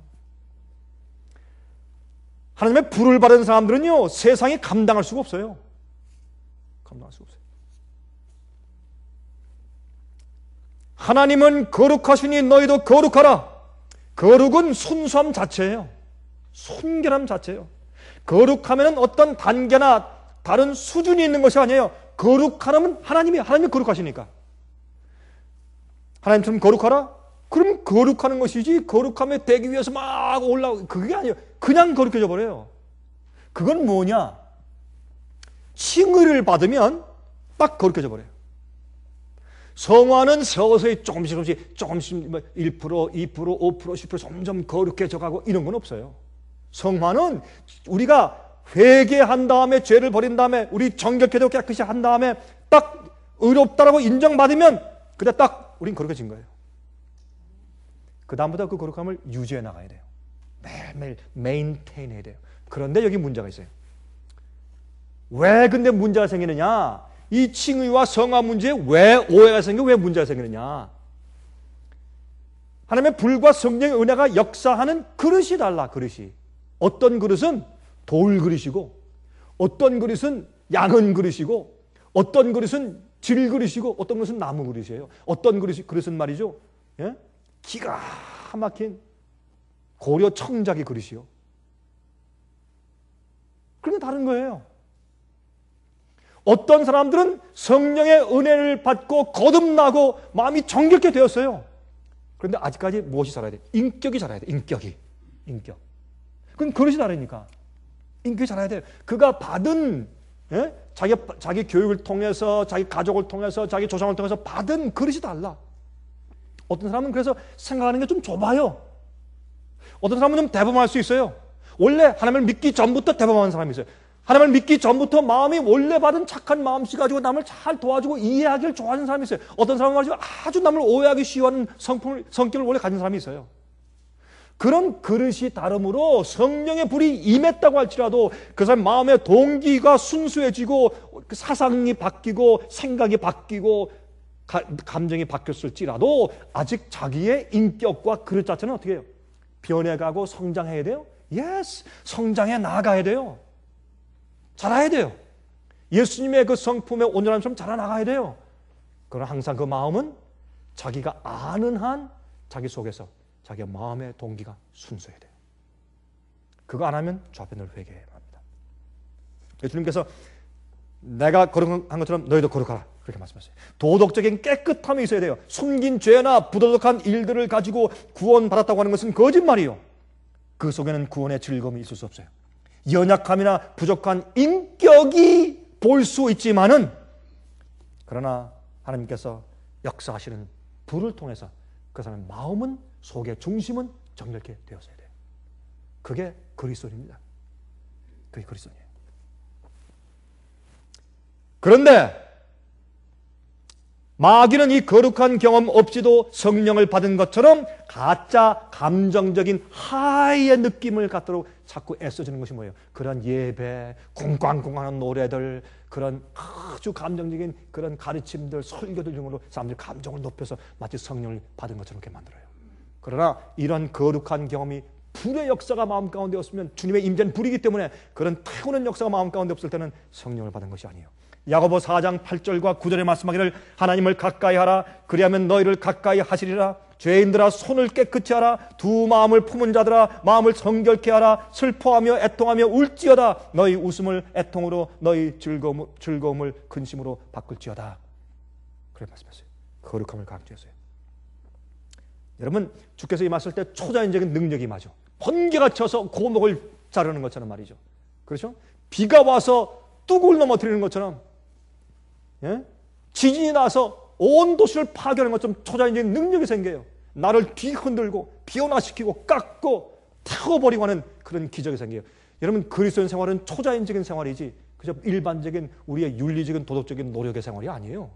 하나님의 불을 받은 사람들은요 세상이 감당할 수가 없어요. 감당할 수가 없어요. 하나님은 거룩하시니 너희도 거룩하라. 거룩은 순수함 자체예요. 순결함 자체예요. 거룩하면 어떤 단계나 다른 수준이 있는 것이 아니에요. 거룩하면 하나님이 하나님이 거룩하시니까. 하나님처럼 거룩하라? 그럼 거룩하는 것이지 거룩함에 되기 위해서 막 올라오고 그게 아니에요. 그냥 거룩해져 버려요. 그건 뭐냐? 칭의를 받으면 딱 거룩해져 버려요. 성화는 서서히 조금씩 조금씩 조금씩 일 퍼센트, 이 퍼센트, 오 퍼센트, 십 퍼센트 점점 거룩해져 가고 이런 건 없어요. 성화는 우리가 회개한 다음에 죄를 버린 다음에 우리 정결케도 깨끗이 한 다음에 딱 의롭다라고 인정받으면 그때 딱 우린 거룩해진 거예요. 그 다음부터 그 거룩함을 유지해 나가야 돼요. 매일매일 메인테인 해야 돼요. 그런데 여기 문제가 있어요. 왜 근데 문제가 생기느냐? 이 칭의와 성화 문제에 왜 오해가 생겨? 왜 문제가 생기느냐? 하나님의 불과 성령의 은혜가 역사하는 그릇이 달라. 그릇이. 어떤 그릇은 돌 그릇이고 어떤 그릇은 양은 그릇이고 어떤 그릇은 질 그릇이고 어떤 그릇은 나무 그릇이에요. 어떤 그릇이, 그릇은 말이죠. 예? 기가 막힌 고려 청자기 그릇이요. 그런데 다른 거예요. 어떤 사람들은 성령의 은혜를 받고 거듭나고 마음이 정결케 되었어요. 그런데 아직까지 무엇이 살아야 돼? 인격이 살아야 돼. 인격이. 인격. 그건 그릇이 다르니까. 인격이 살아야 돼요. 그가 받은 예? 자기, 자기 교육을 통해서 자기 가족을 통해서 자기 조상을 통해서 받은 그릇이 달라. 어떤 사람은 그래서 생각하는 게 좀 좁아요. 어떤 사람은 좀 대범할 수 있어요. 원래 하나님을 믿기 전부터 대범한 사람이 있어요. 하나님을 믿기 전부터 마음이 원래 받은 착한 마음씨 가지고 남을 잘 도와주고 이해하기를 좋아하는 사람이 있어요. 어떤 사람은 말이죠. 아주 남을 오해하기 쉬워하는 성품을, 성격을 원래 가진 사람이 있어요. 그런 그릇이 다름으로 성령의 불이 임했다고 할지라도 그 사람 마음의 동기가 순수해지고 사상이 바뀌고 생각이 바뀌고 가, 감정이 바뀌었을지라도 아직 자기의 인격과 그릇 자체는 어떻게 해요? 변해가고 성장해야 돼요? 예스! 성장해 나가야 돼요. 자라야 돼요. 예수님의 그 성품의 온전함처럼 자라나가야 돼요. 그러나 항상 그 마음은 자기가 아는 한 자기 속에서 자기의 마음의 동기가 순수해야 돼요. 그거 안 하면 주 앞에 늘 회개해야 합니다. 예수님께서 내가 거룩한 것처럼 너희도 거룩하라 그렇게 말씀하셨어요. 도덕적인 깨끗함이 있어야 돼요. 숨긴 죄나 부도덕한 일들을 가지고 구원받았다고 하는 것은 거짓말이요. 그 속에는 구원의 즐거움이 있을 수 없어요. 연약함이나 부족한 인격이 볼 수 있지만은 그러나 하나님께서 역사하시는 불을 통해서 그 사람의 마음은, 속의 중심은 정결케 되었어야 돼요. 그게 그리스도입니다. 그게 그리스도예요. 그런데 마귀는 이 거룩한 경험 없이도 성령을 받은 것처럼 가짜 감정적인 하이의 느낌을 갖도록 자꾸 애써주는 것이 뭐예요? 그런 예배, 쿵쾅쿵쾅하는 노래들, 그런 아주 감정적인 그런 가르침들, 설교들 등으로 사람들이 감정을 높여서 마치 성령을 받은 것처럼 이렇게 만들어요. 그러나 이런 거룩한 경험이 불의 역사가 마음 가운데 없으면, 주님의 임재는 불이기 때문에 그런 타고난 역사가 마음 가운데 없을 때는 성령을 받은 것이 아니에요. 야고보 사 장 팔 절과 구 절에 말씀하기를 하나님을 가까이 하라. 그리하면 너희를 가까이 하시리라. 죄인들아 손을 깨끗이 하라. 두 마음을 품은 자들아 마음을 정결케 하라. 슬퍼하며 애통하며 울지어다. 너희 웃음을 애통으로 너희 즐거움, 즐거움을 근심으로 바꿀지어다. 그래 말씀했어요. 거룩함을 강조했어요. 여러분, 주께서 임하실 때 초자연적인 능력이 임하죠. 번개가 쳐서 고목을 자르는 것처럼 말이죠. 그렇죠? 비가 와서 뚝을 넘어뜨리는 것처럼, 예? 지진이 나서 온 도시를 파괴하는 것처럼 초자연적인 능력이 생겨요. 나를 뒤흔들고 비원화시키고 깎고 태워버리고 하는 그런 기적이 생겨요. 여러분, 그리스도인 생활은 초자연적인 생활이지 그저 일반적인 우리의 윤리적인 도덕적인 노력의 생활이 아니에요.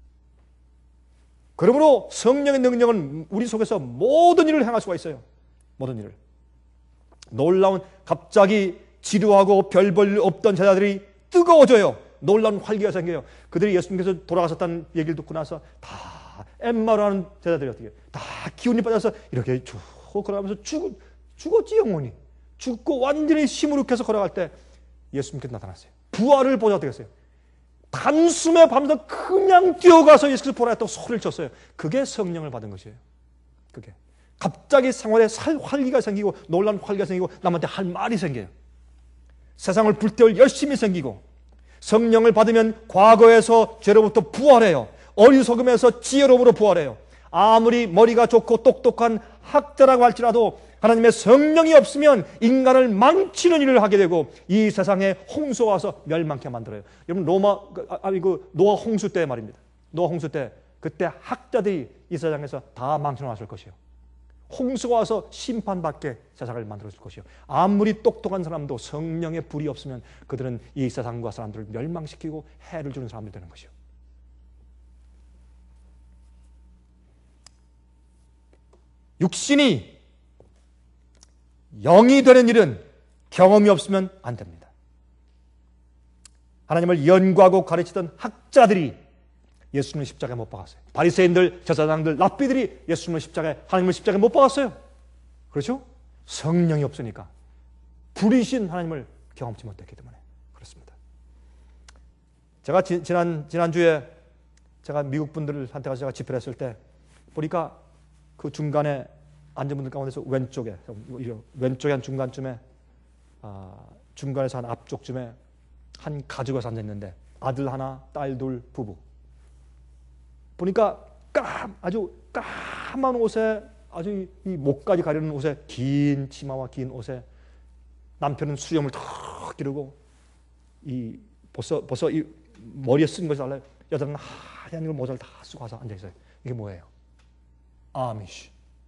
그러므로 성령의 능력은 우리 속에서 모든 일을 행할 수가 있어요. 모든 일을. 놀라운, 갑자기 지루하고 별 볼 일 없던 제자들이 뜨거워져요. 놀라운 활기가 생겨요. 그들이 예수님께서 돌아가셨다는 얘기를 듣고 나서 다 엠마라는 제자들이 어떻게 해요? 다 기운이 빠져서 이렇게 쭉 걸어가면서 죽, 죽었지 영원히. 죽고 완전히 시무룩해서 걸어갈 때 예수님께서 나타났어요. 부활을 보자 어떻게 했어요? 단숨에 밤새 그냥 뛰어가서 예수께서 보라 했다고 소리를 쳤어요. 그게 성령을 받은 것이에요. 그게. 갑자기 생활에 살 활기가 생기고 놀라운 활기가 생기고 남한테 할 말이 생겨요. 세상을 불태울 열심이 생기고, 성령을 받으면 과거에서 죄로부터 부활해요. 어리석음에서 지혜로움으로 부활해요. 아무리 머리가 좋고 똑똑한 학자라고 할지라도 하나님의 성령이 없으면 인간을 망치는 일을 하게 되고 이 세상에 홍수가 와서 멸망케 만들어요. 여러분, 로마 아니 그 노아 홍수 때 말입니다. 노아 홍수 때 그때 학자들이 이 세상에서 다 망쳐놨을 것이에요. 홍수가 와서 심판받게 세상을 만들어줄 것이요. 아무리 똑똑한 사람도 성령의 불이 없으면 그들은 이 세상과 사람들을 멸망시키고 해를 주는 사람들이 되는 것이요. 육신이 영이 되는 일은 경험이 없으면 안 됩니다. 하나님을 연구하고 가르치던 학자들이 예수님을 십자가에 못 박았어요. 바리새인들, 제사장들, 랍비들이 예수님을 십자가에, 하나님을 십자가에 못 박았어요. 그렇죠? 성령이 없으니까. 불이신 하나님을 경험치 못했기 때문에 그렇습니다. 제가 지, 지난, 지난주에 제가 미국 분들한테 가서 제가 집회를 했을 때 보니까 그 중간에 앉은 분들 가운데서 왼쪽에, 왼쪽에 한 중간쯤에, 아, 중간에서 한 앞쪽쯤에 한 가족이 앉아있는데 아들 하나, 딸 둘, 부부. 보니까 깜, 아주 까만 옷에, 아주 이 목까지 가리는 옷에, 긴 치마와 긴 옷에 남편은 수염을 턱 기르고 이 벌써 벌써 이 머리에 쓴 것이 달라요. 여자는 하얀 걸 모자를 다 쓰고 와서 앉아 있어요. 이게 뭐예요? 아미시.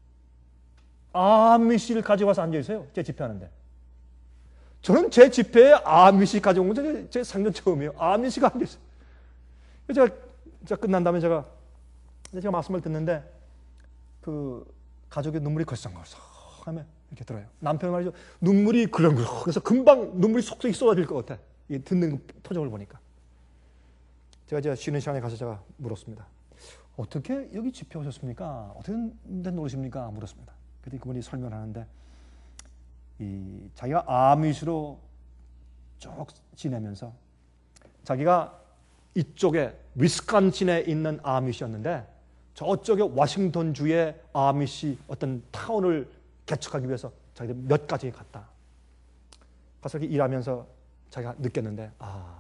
아미시를 가지고 와서 앉아 있어요. 제 집회하는데. 저는 제 집회에 아미시 가져온 건 제 상전 처음이에요. 아미시가 앉아 있어요. 제가, 제가 끝난 다음에 제가 제가 말씀을 듣는데 그 가족의 눈물이 걸썽걸썽 하면 이렇게 들어요. 남편은 말이죠. 눈물이 그렁그렁 그래서 금방 눈물이 속속이 쏟아질 것 같아. 이 듣는 그 표정을 보니까. 제가 제가 쉬는 시간에 가서 제가 물었습니다. 어떻게 여기 집회 오셨습니까? 어떻게 된 노릇입니까? 물었습니다. 그랬더니 그분이 설명을 하는데 이 자기가 아미시로 쭉 지내면서 자기가 이쪽에 위스콘신에 있는 아미시였는데 저쪽에 워싱턴주의 아미시 어떤 타운을 개척하기 위해서 자기들 몇 가지 갔다. 가서 이렇게 일하면서 자기가 느꼈는데 아,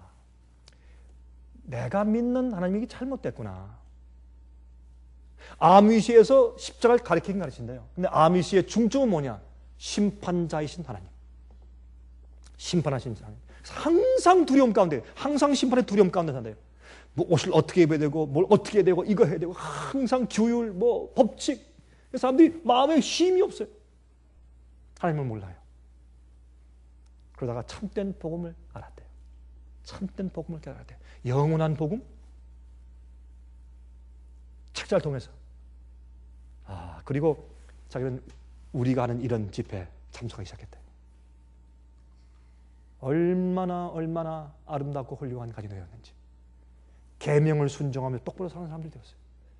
내가 믿는 하나님이 잘못됐구나. 아미시에서 십자가를 가리키긴 가르친대요. 근데 아미시의 중점은 뭐냐? 심판자이신 하나님. 심판하신 하나님. 항상 두려움 가운데, 항상 심판의 두려움 가운데 산대요. 뭐 옷을 어떻게 입어야 되고, 뭘 어떻게 해야 되고, 이거 해야 되고, 항상 규율, 뭐 법칙. 사람들이 마음에 힘이 없어요. 하나님을 몰라요. 그러다가 참된 복음을 알았대요. 참된 복음을 깨달았대요. 영원한 복음? 책자를 통해서. 아, 그리고 자기는 우리가 하는 이런 집회에 참석하기 시작했대요. 얼마나 얼마나 아름답고 훌륭한 가정이 되었는지. 계명을 순종하며 똑바로 사는 사람들이 되었어요.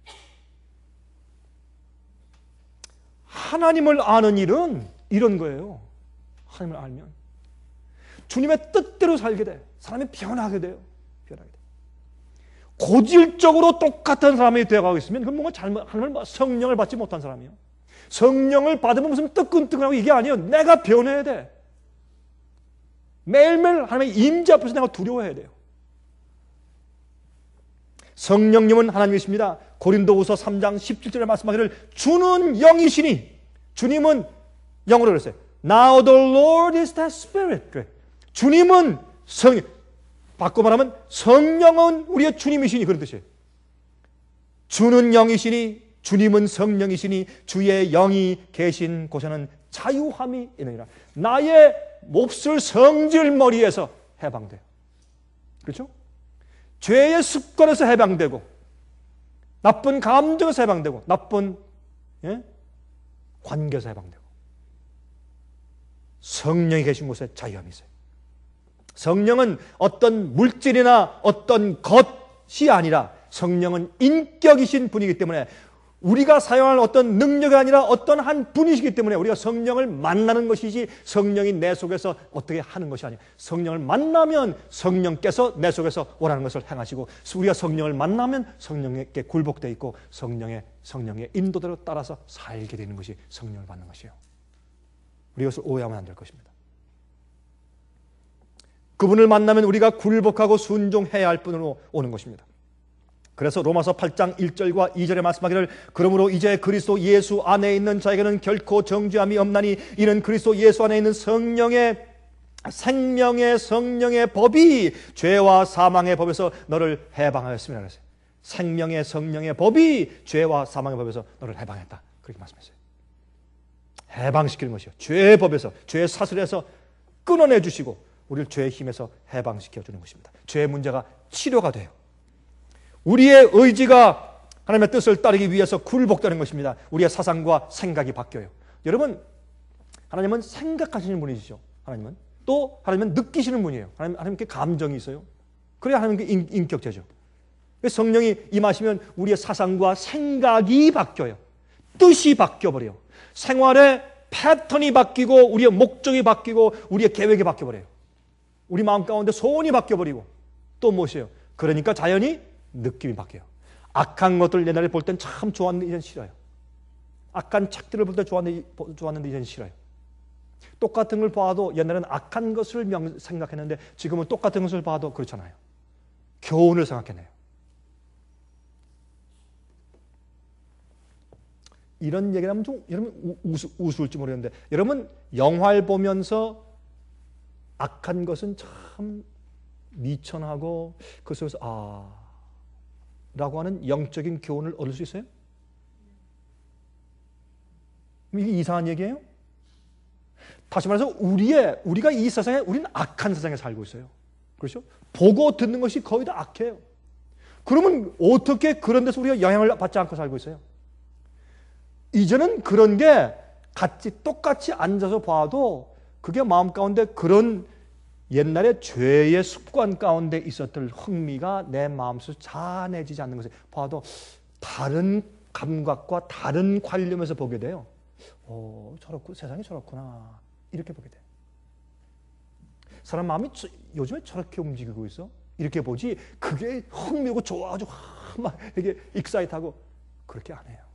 하나님을 아는 일은 이런 거예요. 하나님을 알면 주님의 뜻대로 살게 돼. 사람이 변하게 돼요. 변하게 돼. 고질적으로 똑같은 사람이 되어가고 있으면 그건 뭔가 잘못, 하나님을 성령을 받지 못한 사람이에요. 성령을 받으면 무슨 뜨끈뜨끈하고 이게 아니에요. 내가 변해야 돼. 매일매일 하나님의 임재 앞에서 내가 두려워해야 돼요. 성령님은 하나님이십니다. 고린도후서 삼 장 십칠 절에 말씀하기를 주는 영이시니, 주님은 영어로 그랬어요. Now the Lord is the Spirit. 그래. 주님은 성, 바꿔 말하면 성령은 우리의 주님이시니 그런 뜻이에요. 주는 영이시니 주님은 성령이시니 주의 영이 계신 곳에는 자유함이 있느니라. 나의 몹쓸 성질머리에서 해방돼요. 그렇죠? 죄의 습관에서 해방되고, 나쁜 감정에서 해방되고, 나쁜 예? 관계에서 해방되고, 성령이 계신 곳에 자유함이 있어요. 성령은 어떤 물질이나 어떤 것이 아니라 성령은 인격이신 분이기 때문에 우리가 사용할 어떤 능력이 아니라 어떤 한 분이시기 때문에 우리가 성령을 만나는 것이지 성령이 내 속에서 어떻게 하는 것이 아니에요. 성령을 만나면 성령께서 내 속에서 원하는 것을 행하시고, 우리가 성령을 만나면 성령에게 굴복되어 있고 성령의, 성령의 인도대로 따라서 살게 되는 것이 성령을 받는 것이에요. 우리 이것을 오해하면 안 될 것입니다. 그분을 만나면 우리가 굴복하고 순종해야 할 분으로 오는 것입니다. 그래서 로마서 팔 장 일 절과 이 절에 말씀하기를 그러므로 이제 그리스도 예수 안에 있는 자에게는 결코 정죄함이 없나니 이는 그리스도 예수 안에 있는 성령의 생명의 성령의 법이 죄와 사망의 법에서 너를 해방하였습니다. 그랬어요. 생명의 성령의 법이 죄와 사망의 법에서 너를 해방했다. 그렇게 말씀했어요. 해방시키는 것이요. 죄의 법에서, 죄의 사슬에서 끊어내 주시고 우리를 죄의 힘에서 해방시켜 주는 것입니다. 죄의 문제가 치료가 돼요. 우리의 의지가 하나님의 뜻을 따르기 위해서 굴복되는 것입니다. 우리의 사상과 생각이 바뀌어요. 여러분, 하나님은 생각하시는 분이시죠. 하나님은 또 하나님은 느끼시는 분이에요. 하나님, 하나님께 감정이 있어요. 그래야 하나님께 인, 인격체죠. 성령이 임하시면 우리의 사상과 생각이 바뀌어요. 뜻이 바뀌어버려요. 생활의 패턴이 바뀌고 우리의 목적이 바뀌고 우리의 계획이 바뀌어버려요. 우리 마음 가운데 소원이 바뀌어버리고 또 무엇이에요? 그러니까 자연히 느낌이 바뀌어요. 악한 것들 옛날에 볼 땐 참 좋았는데 이젠 싫어요. 악한 책들을 볼 때 좋았는데, 좋았는데 이젠 싫어요. 똑같은 걸 봐도 옛날에는 악한 것을 명, 생각했는데 지금은 똑같은 것을 봐도 그렇잖아요. 교훈을 생각해내요. 이런 얘기를 하면 좀 여러분 우스, 우스울지 모르겠는데 여러분 영화를 보면서 악한 것은 참 미천하고 그 속에서 아 라고 하는 영적인 교훈을 얻을 수 있어요? 이게 이상한 얘기예요? 다시 말해서 우리의 우리가 이 세상에 우리는 악한 세상에 살고 있어요. 그렇죠? 보고 듣는 것이 거의 다 악해요. 그러면 어떻게 그런 데서 우리가 영향을 받지 않고 살고 있어요? 이제는 그런 게 같이 똑같이 앉아서 봐도 그게 마음 가운데 그런 옛날에 죄의 습관 가운데 있었던 흥미가 내 마음속에서 자아내지지 않는 것을 봐도 다른 감각과 다른 관념에서 보게 돼요. 오, 저렇고 세상이 저렇구나 이렇게 보게 돼요. 사람 마음이 저, 요즘에 저렇게 움직이고 있어? 이렇게 보지 그게 흥미고 좋아가지고 막 이게 익사이트하고 그렇게 안 해요.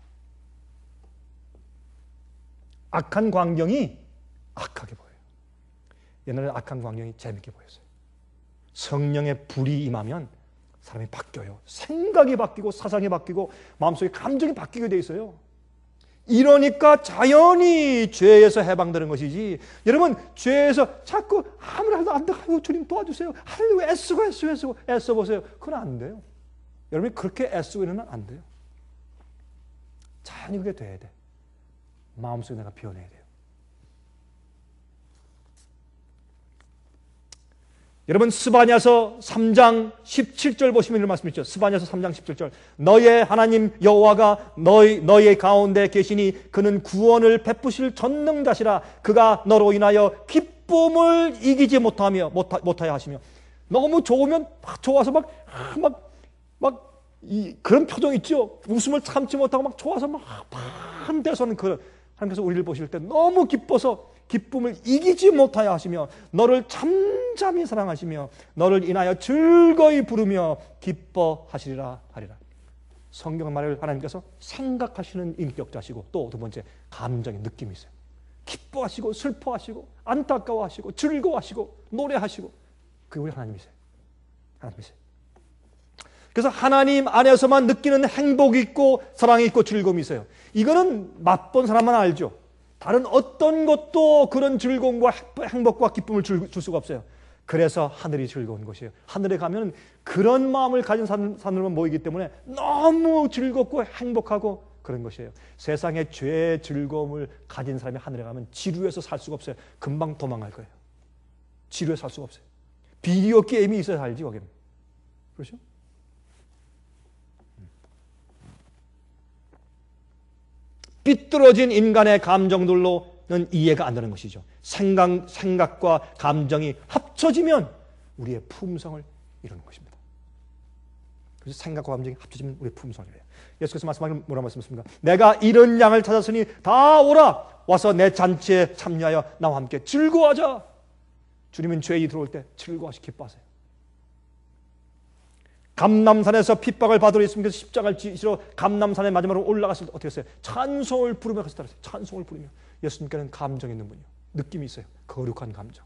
악한 광경이 악하게 보여요. 옛날에 악한 광경이 재밌게 보였어요. 성령의 불이 임하면 사람이 바뀌어요. 생각이 바뀌고 사상이 바뀌고 마음속에 감정이 바뀌게 돼 있어요. 이러니까 자연히 죄에서 해방되는 것이지. 여러분, 죄에서 자꾸 아무리 해도 안 돼. 아이고, 주님 도와주세요. 하려고 애쓰고 애쓰고 애쓰고 애써보세요. 그건 안 돼요. 여러분이 그렇게 애쓰고 있는 안 돼요. 자연히 그게 돼야 돼. 마음속에 내가 비워내야 돼요. 여러분, 스바냐서 삼 장 십칠 절 보시면 이런 말씀 있죠. 스바냐서 삼 장 십칠 절. 너의 하나님 여호와가 너희 너희의 가운데 계시니 그는 구원을 베푸실 전능자시라. 그가 너로 인하여 기쁨을 이기지 못하며 못하, 못하여 하시며. 너무 좋으면 막 좋아서 막 막 막 이 그런 표정 있죠. 웃음을 참지 못하고 막 좋아서 막 한데서는 그 하나님께서 우리를 보실 때 너무 기뻐서 기쁨을 이기지 못하여 하시며 너를 잠잠히 사랑하시며 너를 인하여 즐거이 부르며 기뻐하시리라 하리라. 성경 말을 하나님께서 생각하시는 인격자시고 또 두 번째 감정의 느낌이 있어요. 기뻐하시고 슬퍼하시고 안타까워하시고 즐거워하시고 노래하시고 그게 우리 하나님이세요. 하나님이세요. 그래서 하나님 안에서만 느끼는 행복이 있고 사랑이 있고 즐거움이 있어요. 이거는 맛본 사람만 알죠. 다른 어떤 것도 그런 즐거움과 행복과 기쁨을 줄, 줄 수가 없어요. 그래서 하늘이 즐거운 것이에요. 하늘에 가면 그런 마음을 가진 사람들만 모이기 때문에 너무 즐겁고 행복하고 그런 것이에요. 세상에 죄의 즐거움을 가진 사람이 하늘에 가면 지루해서 살 수가 없어요. 금방 도망갈 거예요. 지루해서 살 수가 없어요. 비디오 게임이 있어야 살지 거기는. 그렇죠? 삐뚤어진 인간의 감정들로는 이해가 안 되는 것이죠. 생각, 생각과 감정이 합쳐지면 우리의 품성을 이루는 것입니다. 그래서 생각과 감정이 합쳐지면 우리의 품성을 이래요. 예수께서 말씀하시면 뭐라 말씀하십니까? 내가 이런 양을 찾았으니 다 오라. 와서 내 잔치에 참여하여 나와 함께 즐거워하자. 주님은 죄인이 들어올 때 즐거워하시 기뻐하세요. 감람산에서 핍박을 받으러 예수님께서 십자가를 지시러 감람산의 마지막으로 올라갔을 때 어떻게 했어요? 찬송을 부르며 갔을 때 찬송을 부르며. 예수님께는 감정이 있는 분이요. 느낌이 있어요. 거룩한 감정.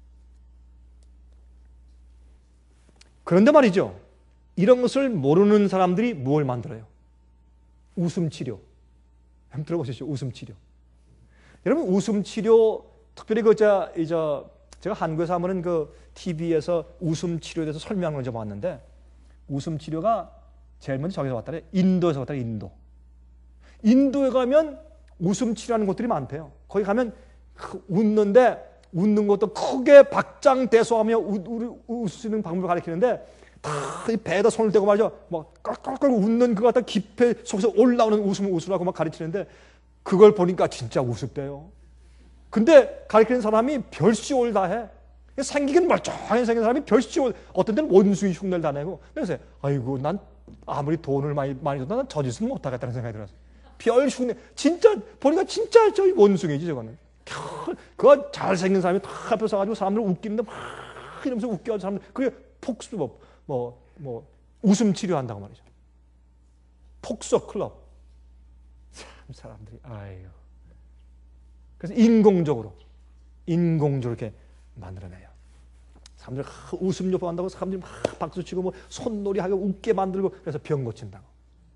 그런데 말이죠. 이런 것을 모르는 사람들이 무엇을 만들어요? 웃음치료. 한번 들어보시죠. 웃음치료. 여러분, 웃음치료, 특별히 그, 저, 이, 저, 제가 한국에서 하면은 그 티비에서 웃음치료에 대해서 설명하는 걸 좀 봤는데, 웃음치료가 제일 먼저 저기서 왔다래. 인도에서 왔다래. 인도. 인도에 가면 웃음치료하는 곳들이 많대요. 거기 가면 웃는데 웃는 것도 크게 박장대소하며 웃을 수 있는 방법을 가르치는데 다 배에다 손을 대고 말이죠. 막 깔깔깔 웃는 그 같은 깊이 속에서 올라오는 웃음을 웃으라고 막 가르치는데 그걸 보니까 진짜 우습대요. 근데 가르치는 사람이 별시올 다 해. 생기긴 멀쩡하게 생긴 사람이 별시올, 어떤 때는 원숭이 흉내를 다 내고. 그래서 아이고 난 아무리 돈을 많이 많이 줬다 난 저 짓은 못하겠다는 생각이 들었어요. 별 흉내. 진짜 보니까 진짜 저 원숭이지 저거는. 그거 잘생긴 사람이 다 앞에 서가지고 사람들을 웃기는데 막 이러면서 웃겨하는 사람들. 그게 폭수 뭐 뭐 뭐 웃음 치료한다고 말이죠. 폭소 클럽. 참 사람들이 아유. 그래서 인공적으로 인공적으로 이렇게 만들어내요. 사람들 웃음 요법한다고 사람들이 막 박수치고 뭐 손놀이하고 웃게 만들고 그래서 병 고친다고.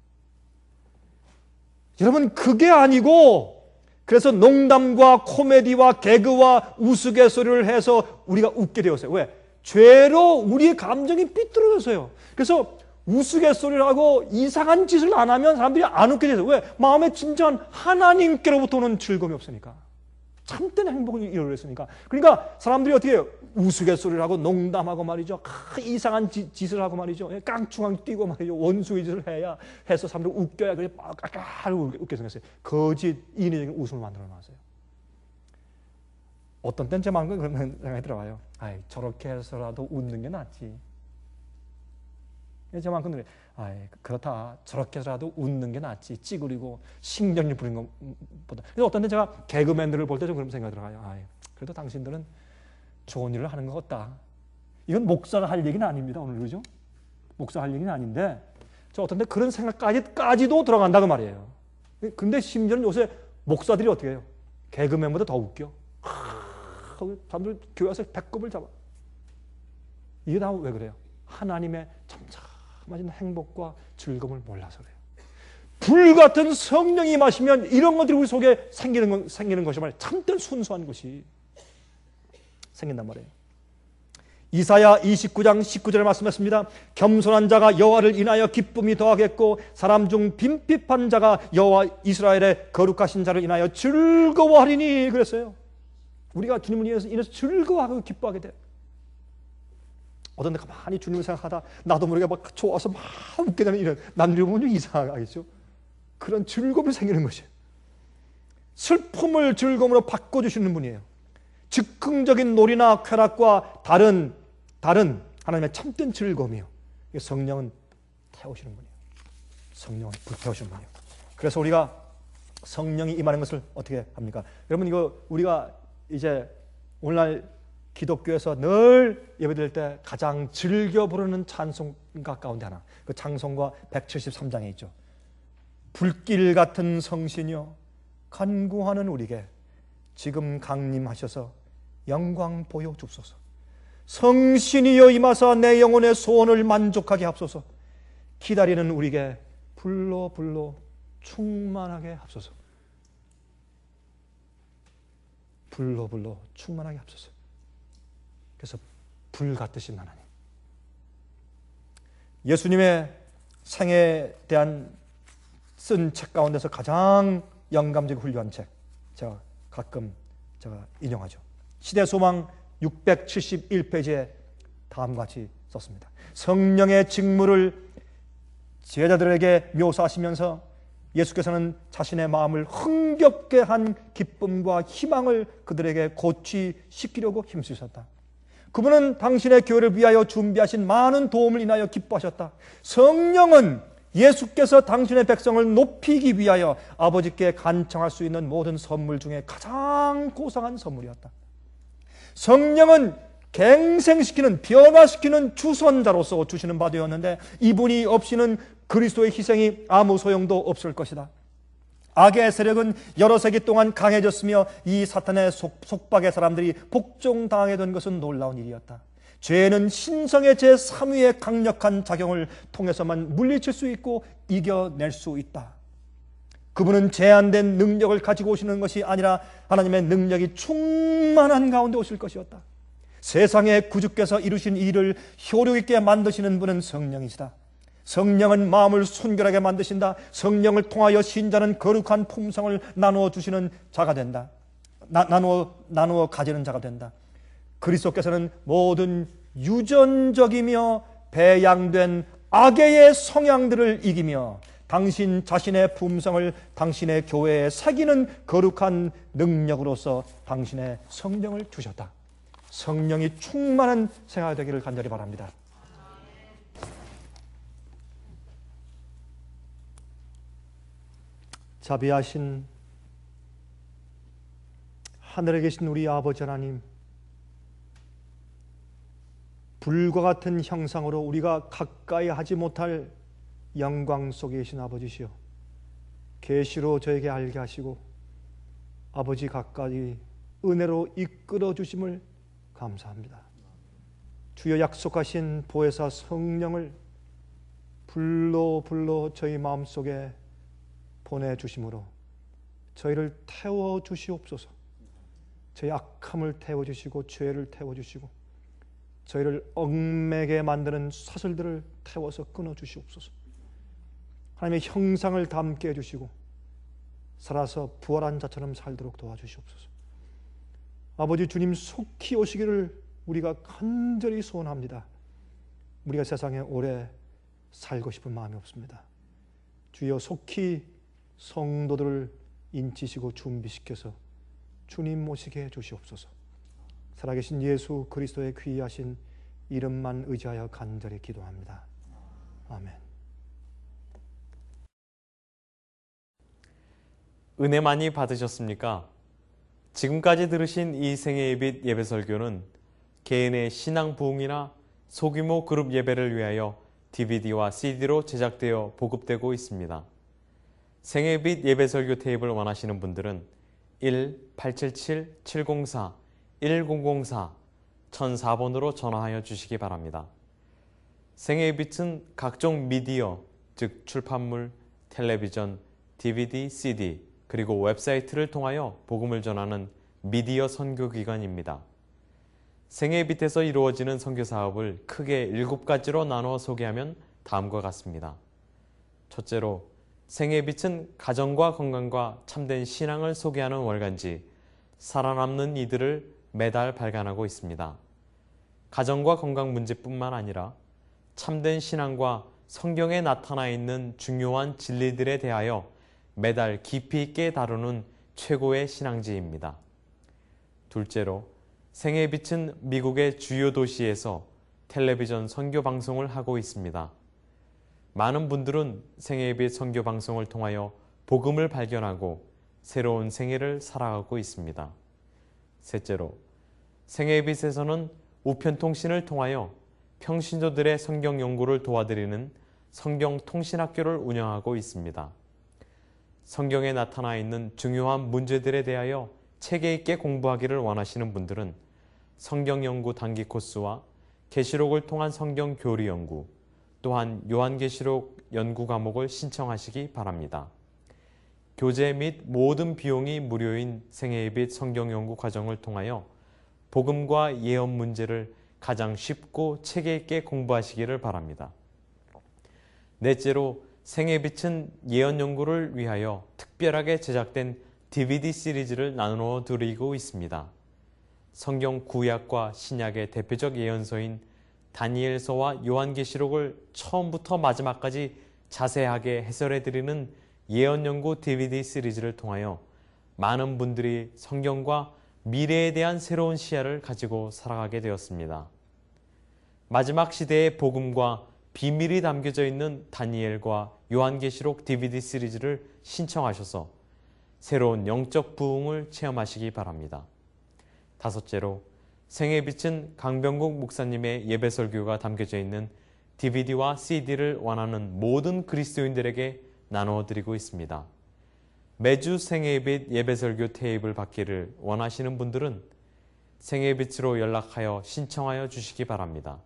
여러분 그게 아니고 그래서 농담과 코미디와 개그와 우스갯소리를 해서 우리가 웃게 되었어요. 왜? 죄로 우리의 감정이 삐뚤어졌어요. 그래서 우스갯소리를 하고 이상한 짓을 안 하면 사람들이 안 웃게 돼요. 왜? 마음에 진짜한 하나님께로부터 오는 즐거움이 없으니까. 참된 행복을 이루었으니까. 그러니까 사람들이 어떻게 해요? 우스갯소리를 하고 농담하고 말이죠. 아, 이상한 지, 짓을 하고 말이죠. 깡충깡 뛰고 말이죠. 원수의 짓을 해야 해서 사람들 웃겨야 그래 까까 웃게 생겼어요. 거짓 인위적인 웃음을 만들어 놨어요. 어떤 땐 제 마음에 그런 생각이 들어와요. 아이 저렇게 해서라도 웃는 게 낫지. 제 마음에 그런 아이 그렇다. 저렇게 해서라도 웃는 게 낫지. 찌그리고 신경질 부리는 것보다. 그래서 어떤 때 제가 개그맨들을 볼 때 좀 그런 생각이 들어가요. 아이 그래도 당신들은 좋은 일을 하는 것 같다. 이건 목사가 할 얘기는 아닙니다. 오늘 그러죠? 목사가 할 얘기는 아닌데 저 어떤 때 그런 생각까지까지도 들어간다고 말이에요. 근데 심지어는 요새 목사들이 어떻게 해요? 개그맨보다 더 웃겨. 사람들 교회 와서 배꼽을 잡아. 이게 다 왜 그래요? 하나님의 참참하신 행복과 즐거움을 몰라서 그래요. 불같은 성령이 임하시면 이런 것들이 우리 속에 생기는, 것, 생기는 것이 말이에요. 참된 순수한 것이 생긴단 말이에요. 이사야 이십구 장 십구 절에 말씀했습니다. 겸손한 자가 여호와를 인하여 기쁨이 더하겠고 사람 중 빈핍한 자가 여호와 이스라엘의 거룩하신 자를 인하여 즐거워하리니 그랬어요. 우리가 주님을 인해서, 인해서 즐거워하고 기뻐하게 돼요. 어떤 데 가만히 주님을 생각하다 나도 모르게 막 좋아서 막 웃게 되는 이런, 남들이 보면 이상하겠죠. 그런 즐거움이 생기는 것이에요. 슬픔을 즐거움으로 바꿔주시는 분이에요. 즉흥적인 놀이나 쾌락과 다른 다른 하나님의 참된 즐거움이에요. 성령은 태우시는 분이에요. 성령은 불태우시는 분이에요. 그래서 우리가 성령이 임하는 것을 어떻게 합니까? 여러분, 이거 우리가 이제 오늘날 기독교에서 늘 예배드릴 때 가장 즐겨 부르는 찬송가 가운데 하나, 그 찬송가 백칠십삼 장에 있죠. 불길 같은 성신이여 간구하는 우리에게 지금 강림하셔서 영광 보여 주소서. 성신이여 임하사 내 영혼의 소원을 만족하게 합소서. 기다리는 우리에게 불로 불로 충만하게 합소서. 불로 불로 충만하게 합소서. 그래서 불 같으신 하나님, 예수님의 생애에 대한 쓴 책 가운데서 가장 영감적이고 훌륭한 책, 제가 가끔 제가 인용하죠. 시대소망 육백칠십일 페이지에 다음과 같이 썼습니다. 성령의 직무를 제자들에게 묘사하시면서 예수께서는 자신의 마음을 흥겹게 한 기쁨과 희망을 그들에게 고취시키려고 힘쓰셨다. 그분은 당신의 교회를 위하여 준비하신 많은 도움을 인하여 기뻐하셨다. 성령은 예수께서 당신의 백성을 높이기 위하여 아버지께 간청할 수 있는 모든 선물 중에 가장 고상한 선물이었다. 성령은 갱생시키는, 변화시키는 주선자로서 주시는 바 되었는데 이분이 없이는 그리스도의 희생이 아무 소용도 없을 것이다. 악의 세력은 여러 세기 동안 강해졌으며 이 사탄의 속, 속박의 사람들이 복종당하게 된 것은 놀라운 일이었다. 죄는 신성의 제삼 위의 강력한 작용을 통해서만 물리칠 수 있고 이겨낼 수 있다. 그분은 제한된 능력을 가지고 오시는 것이 아니라 하나님의 능력이 충만한 가운데 오실 것이었다. 세상의 구주께서 이루신 일을 효력 있게 만드시는 분은 성령이시다. 성령은 마음을 순결하게 만드신다. 성령을 통하여 신자는 거룩한 품성을 나누어 주시는 자가 된다. 나, 나누어, 나누어 가지는 자가 된다. 그리스도께서는 모든 유전적이며 배양된 악의 성향들을 이기며 당신 자신의 품성을 당신의 교회에 새기는 거룩한 능력으로서 당신의 성령을 주셨다. 성령이 충만한 생활 되기를 간절히 바랍니다. 자비하신 하늘에 계신 우리 아버지 하나님, 불과 같은 형상으로 우리가 가까이 하지 못할 영광 속에 계신 아버지시여, 계시로 저에게 알게 하시고 아버지 가까이 은혜로 이끌어 주심을 감사합니다. 주여 약속하신 보혜사 성령을 불로 불로 저희 마음속에 보내주심으로 저희를 태워주시옵소서. 저희 악함을 태워주시고 죄를 태워주시고 저희를 얽매게 만드는 사슬들을 태워서 끊어주시옵소서. 하나님의 형상을 담게 해주시고 살아서 부활한 자처럼 살도록 도와주시옵소서. 아버지 주님 속히 오시기를 우리가 간절히 소원합니다. 우리가 세상에 오래 살고 싶은 마음이 없습니다. 주여 속히 성도들을 인치시고 준비시켜서 주님 모시게 해주시옵소서. 살아계신 예수 그리스도의 귀하신 이름만 의지하여 간절히 기도합니다. 아멘. 은혜 많이 받으셨습니까? 지금까지 들으신 이 생애 예빛 예배 설교는 개인의 신앙 부흥이나 소규모 그룹 예배를 위하여 디비디와 씨디로 제작되어 보급되고 있습니다. 생애 예빛 예배 설교 테이프를 원하시는 분들은 일 팔칠칠 칠공사 일공공사 천사 번으로 전화하여 주시기 바랍니다. 생애 예빛은 각종 미디어, 즉 출판물, 텔레비전, 디비디, 씨디, 그리고 웹사이트를 통하여 복음을 전하는 미디어 선교기관입니다. 생애의 빛에서 이루어지는 선교 사업을 크게 일곱 가지로 나누어 소개하면 다음과 같습니다. 첫째로, 생애의 빛은 가정과 건강과 참된 신앙을 소개하는 월간지 살아남는 이들을 매달 발간하고 있습니다. 가정과 건강 문제뿐만 아니라 참된 신앙과 성경에 나타나 있는 중요한 진리들에 대하여 매달 깊이 있게 다루는 최고의 신앙지입니다. 둘째로, 생애의 빛은 미국의 주요 도시에서 텔레비전 선교 방송을 하고 있습니다. 많은 분들은 생애의 빛 선교 방송을 통하여 복음을 발견하고 새로운 생애를 살아가고 있습니다. 셋째로, 생애의 빛에서는 우편통신을 통하여 평신도들의 성경 연구를 도와드리는 성경통신학교를 운영하고 있습니다. 성경에 나타나 있는 중요한 문제들에 대하여 체계 있게 공부하기를 원하시는 분들은 성경 연구 단기 코스와 계시록을 통한 성경 교리 연구, 또한 요한계시록 연구 과목을 신청하시기 바랍니다. 교재 및 모든 비용이 무료인 생애의 빛 성경 연구 과정을 통하여 복음과 예언 문제를 가장 쉽고 체계 있게 공부하시기를 바랍니다. 넷째로, 생애의 빛은 예언 연구를 위하여 특별하게 제작된 디비디 시리즈를 나누어 드리고 있습니다. 성경 구약과 신약의 대표적 예언서인 다니엘서와 요한계시록을 처음부터 마지막까지 자세하게 해설해 드리는 예언 연구 디비디 시리즈를 통하여 많은 분들이 성경과 미래에 대한 새로운 시야를 가지고 살아가게 되었습니다. 마지막 시대의 복음과 비밀이 담겨져 있는 다니엘과 요한계시록 디비디 시리즈를 신청하셔서 새로운 영적 부흥을 체험하시기 바랍니다. 다섯째로, 생애의 빛은 강병국 목사님의 예배 설교가 담겨져 있는 디비디와 씨디를 원하는 모든 그리스도인들에게 나누어 드리고 있습니다. 매주 생애의 빛 예배 설교 테이프를 받기를 원하시는 분들은 생애의 빛으로 연락하여 신청하여 주시기 바랍니다.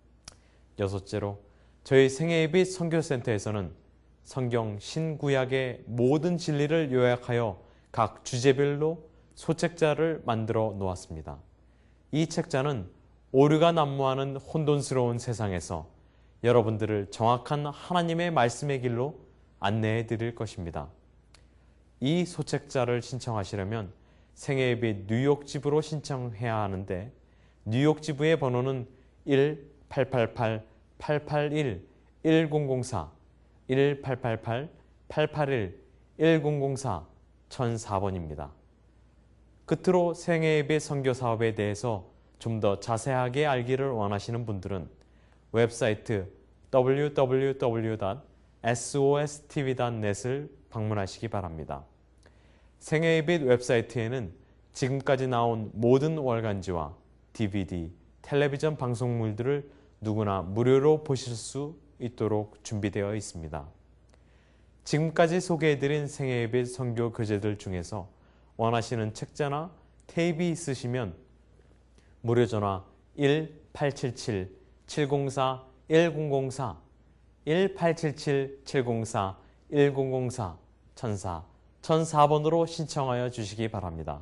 여섯째로, 저희 생애의 빛 선교센터에서는 성경 신구약의 모든 진리를 요약하여 각 주제별로 소책자를 만들어 놓았습니다. 이 책자는 오류가 난무하는 혼돈스러운 세상에서 여러분들을 정확한 하나님의 말씀의 길로 안내해 드릴 것입니다. 이 소책자를 신청하시려면 생애의 빛 뉴욕 지부로 신청해야 하는데, 뉴욕 지부의 번호는 일 팔팔팔 팔팔일 일공공사 일 팔팔팔 팔팔일 일공공사 천사 번입니다. 끝으로 생애의 빛 선교 사업에 대해서 좀 더 자세하게 알기를 원하시는 분들은 웹사이트 더블유 더블유 더블유 닷 에스오에스티비 닷 넷을 방문하시기 바랍니다. 생애의 빛 웹사이트에는 지금까지 나온 모든 월간지와 디비디, 텔레비전 방송물들을 누구나 무료로 보실 수 있도록 준비되어 있습니다. 지금까지 소개해드린 생애의 빛 선교 교재들 중에서 원하시는 책자나 테이프 있으시면 무료 전화 일 팔칠칠 칠공사 일공공사 일 팔칠칠 칠공사 일공공사 천사 천사 번으로 신청하여 주시기 바랍니다.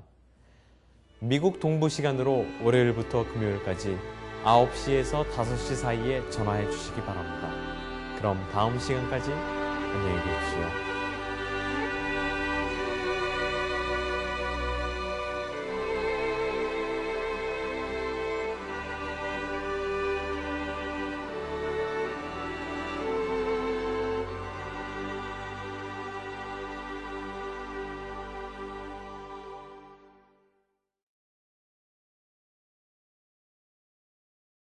미국 동부 시간으로 월요일부터 금요일까지 아홉 시에서 다섯 시 사이에 전화해 주시기 바랍니다. 그럼 다음 시간까지 안녕히 계십시오.